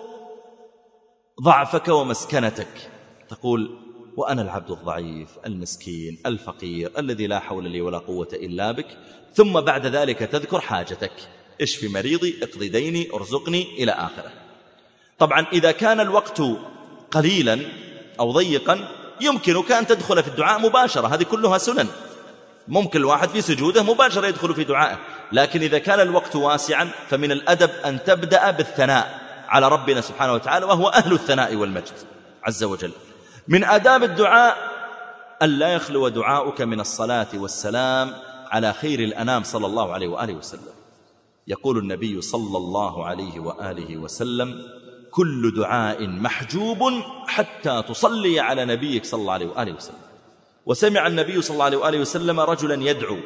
ضعفك ومسكنتك، تقول وأنا العبد الضعيف المسكين الفقير الذي لا حول لي ولا قوة إلا بك، ثم بعد ذلك تذكر حاجتك، اشف مريضي اقضي ديني ارزقني إلى آخره. طبعا إذا كان الوقت قليلا أو ضيقا يمكنك أن تدخل في الدعاء مباشرة، هذه كلها سنن، ممكن الواحد في سجوده مباشرة يدخل في دعائه. لكن إذا كان الوقت واسعا فمن الأدب أن تبدأ بالثناء على ربنا سبحانه وتعالى، وهو أهل الثناء والمجد عز وجل. من آداب الدعاء أن لا يخلو دعاؤك من الصلاة والسلام على خير الأنام صلى الله عليه وآله وسلم. يقول النبي صلى الله عليه وآله وسلم: كل دعاء محجوب حتى تصلي على نبيك صلى الله عليه وآله وسلم. وسمع النبي صلى الله عليه وآله وسلم رجلا يدعو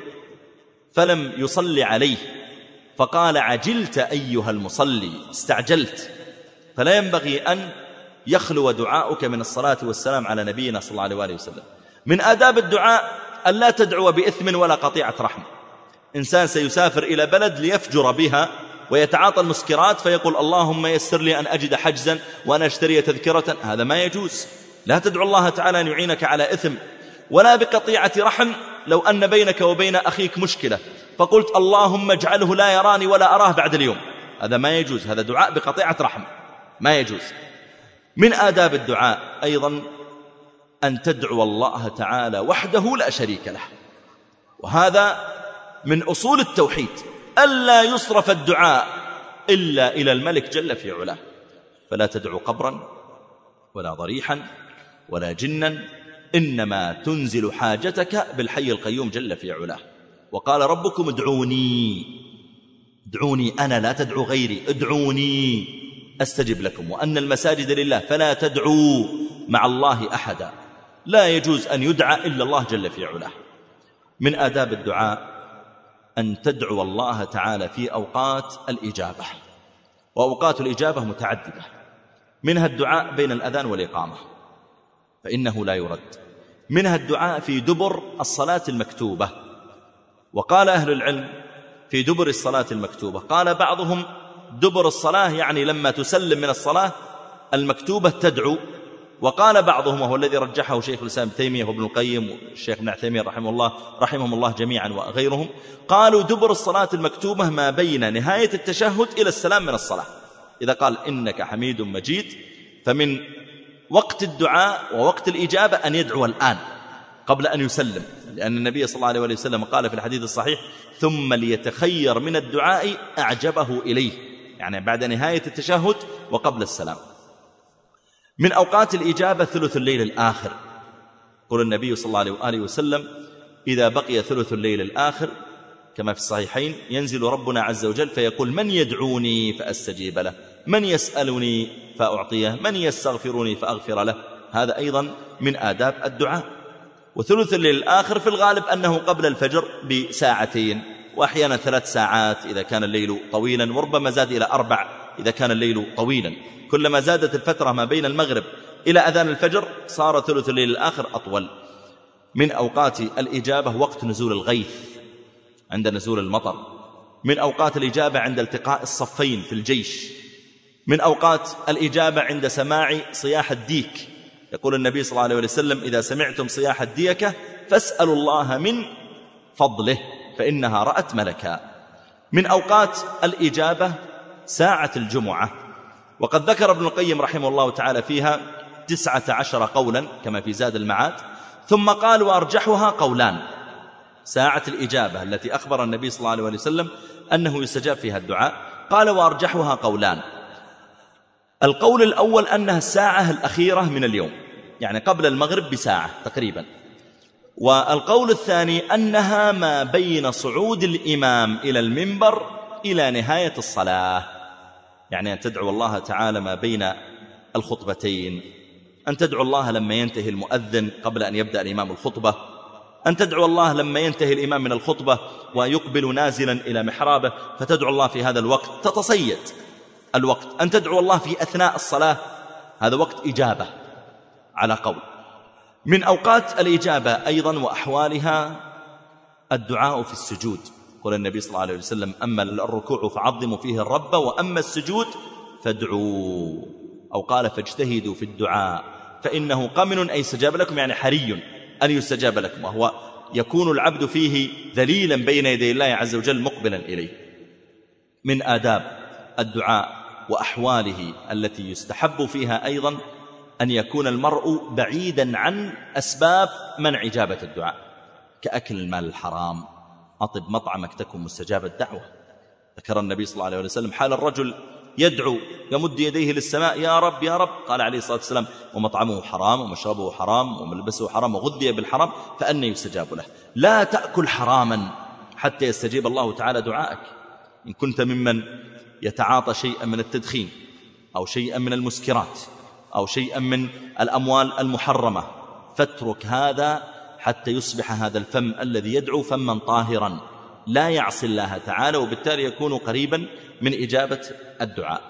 فلم يصلي عليه، فقال: عجلت أيها المصلي، استعجلت. فلا ينبغي أن يخلو دعاؤك من الصلاة والسلام على نبينا صلى الله عليه وآله وسلم. من آداب الدعاء أن لا تدعو بإثم ولا قطيعة رحم. إنسان سيسافر إلى بلد ليفجر بها ويتعاطى المسكرات فيقول اللهم يسر لي أن أجد حجزا وأن أشتري تذكرة، هذا ما يجوز. لا تدعو الله تعالى أن يعينك على إثم، ولا بقطيعة رحم. لو أن بينك وبين أخيك مشكلة فقلت اللهم اجعله لا يراني ولا أراه بعد اليوم، هذا ما يجوز، هذا دعاء بقطيعة رحم، ما يجوز. من آداب الدعاء أيضا أن تدعو الله تعالى وحده لا شريك له، وهذا من أصول التوحيد، ألا يصرف الدعاء إلا إلى الملك جل في علاه. فلا تدعو قبرا ولا ضريحا ولا جنا، إنما تنزل حاجتك بالحي القيوم جل في علاه. وقال ربكم ادعوني، ادعوني أنا، لا تدعو غيري، ادعوني أستجب لكم، وأن المساجد لله فلا تدعوا مع الله أحدا. لا يجوز أن يدعى إلا الله جل في علاه. من آداب الدعاء أن تدعو الله تعالى في أوقات الإجابة، وأوقات الإجابة متعددة، منها الدعاء بين الأذان والإقامة فإنه لا يرد، منها الدعاء في دبر الصلاة المكتوبة. وقال أهل العلم في دبر الصلاة المكتوبة، قال بعضهم دبر الصلاة يعني لما تسلم من الصلاة المكتوبة تدعو، وقال بعضهم وهو الذي رجحه شيخ الإسلام ابن تيمية وابن القيم والشيخ ابن عثيمين رحمهم الله جميعا وغيرهم، قالوا دبر الصلاة المكتوبة ما بين نهاية التشهد إلى السلام من الصلاة. إذا قال إنك حميد مجيد فمن وقت الدعاء ووقت الإجابة أن يدعو الآن قبل أن يسلم، لأن النبي صلى الله عليه وسلم قال في الحديث الصحيح ثم ليتخير من الدعاء أعجبه إليه، يعني بعد نهاية التشهد وقبل السلام. من أوقات الإجابة ثلث الليل الآخر، قال النبي صلى الله عليه وآله وسلم إذا بقي ثلث الليل الآخر كما في الصحيحين ينزل ربنا عز وجل فيقول من يدعوني فأستجيب له، من يسألني فأعطيه، من يستغفرني فأغفر له. هذا أيضا من آداب الدعاء. وثلث الليل الآخر في الغالب أنه قبل الفجر ب2 ساعة، وأحيانا 3 ساعات إذا كان الليل طويلا، وربما زاد إلى 4 إذا كان الليل طويلا. كلما زادت الفترة ما بين المغرب إلى أذان الفجر صار ثلث الليل الآخر أطول. من أوقات الإجابة وقت نزول الغيث عند نزول المطر، من أوقات الإجابة عند التقاء الصفين في الجيش، من أوقات الإجابة عند سماع صياح الديك. يقول النبي صلى الله عليه وسلم: إذا سمعتم صياح الديكة فاسألوا الله من فضله فإنها رأت ملكا. من أوقات الإجابة ساعة الجمعة، وقد ذكر ابن القيم رحمه الله تعالى فيها 19 قولا كما في زاد المعاد، ثم قال: وأرجحها قولان. ساعة الإجابة التي أخبر النبي صلى الله عليه وسلم أنه يستجاب فيها الدعاء، قال: وأرجحها قولان. القول الأول أنها الساعة الأخيرة من اليوم، يعني قبل المغرب بساعة تقريبا. والقول الثاني أنها ما بين صعود الإمام إلى المنبر إلى نهاية الصلاة، يعني أن تدعو الله تعالى ما بين الخطبتين، أن تدعو الله لما ينتهي المؤذن قبل أن يبدأ الإمام الخطبة، أن تدعو الله لما ينتهي الإمام من الخطبة ويقبل نازلا إلى محرابه فتدعو الله في هذا الوقت، تتصيد الوقت. أن تدعو الله في أثناء الصلاة، هذا وقت إجابة على قول. من أوقات الإجابة أيضا وأحوالها الدعاء في السجود. قال النبي صلى الله عليه وسلم: أما الركوع فعظموا فيه الرب، وأما السجود فادعوا، أو قال: فاجتهدوا في الدعاء فإنه قمن أي استجاب لكم، يعني حري أن يستجاب لكم، وهو يكون العبد فيه ذليلا بين يدي الله عز وجل مقبلا إليه. من آداب الدعاء وأحواله التي يستحب فيها أيضا أن يكون المرء بعيدا عن أسباب منع إجابة الدعاء، كأكل المال الحرام، أطب مطعمك تكن مستجاب الدعوة. ذكر النبي صلى الله عليه وسلم حال الرجل يدعو يمد يديه للسماء: يا رب يا رب. قال عليه الصلاة والسلام: ومطعمه حرام ومشربه حرام وملبسه حرام وغذي بالحرام فأنى يستجاب له. لا تأكل حراما حتى يستجيب الله تعالى دعائك. إن كنت ممن يتعاطى شيئا من التدخين أو شيئا من المسكرات أو شيئا من الأموال المحرمة، فاترك هذا حتى يصبح هذا الفم الذي يدعو فما طاهرا لا يعصي الله تعالى، وبالتالي يكون قريبا من إجابة الدعاء.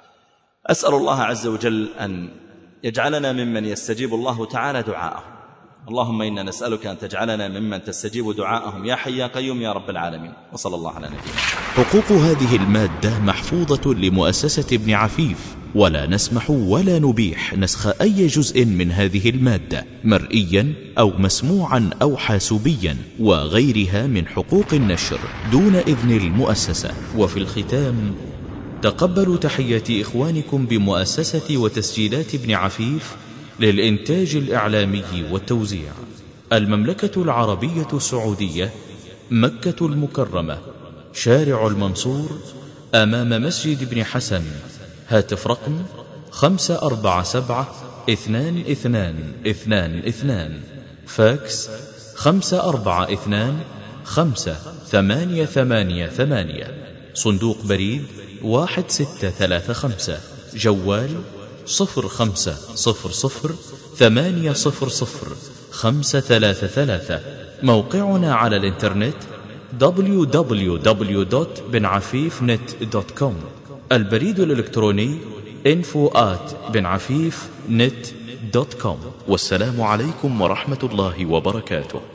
أسأل الله عز وجل أن يجعلنا ممن يستجيب الله تعالى دعاءه. اللهم إنا نسألك أن تجعلنا ممن تستجيب دعاءهم يا حي يا قيوم يا رب العالمين. وصلى الله على نبينا. حقوق هذه المادة محفوظة لمؤسسة ابن عفيف، ولا نسمح ولا نبيح نسخ أي جزء من هذه المادة مرئيا أو مسموعا أو حاسوبيا وغيرها من حقوق النشر دون إذن المؤسسة. وفي الختام، تقبلوا تحيات إخوانكم بمؤسسة وتسجيلات ابن عفيف للإنتاج الإعلامي والتوزيع، المملكة العربية السعودية، مكة المكرمة، شارع المنصور، أمام مسجد ابن حسن. هاتف رقم 547-2222، فاكس 542-58888، صندوق بريد 1635، جوال 0500-800-533. موقعنا على الإنترنت www.benafifnet.com. البريد الإلكتروني info@benafifnet.com. والسلام عليكم ورحمة الله وبركاته.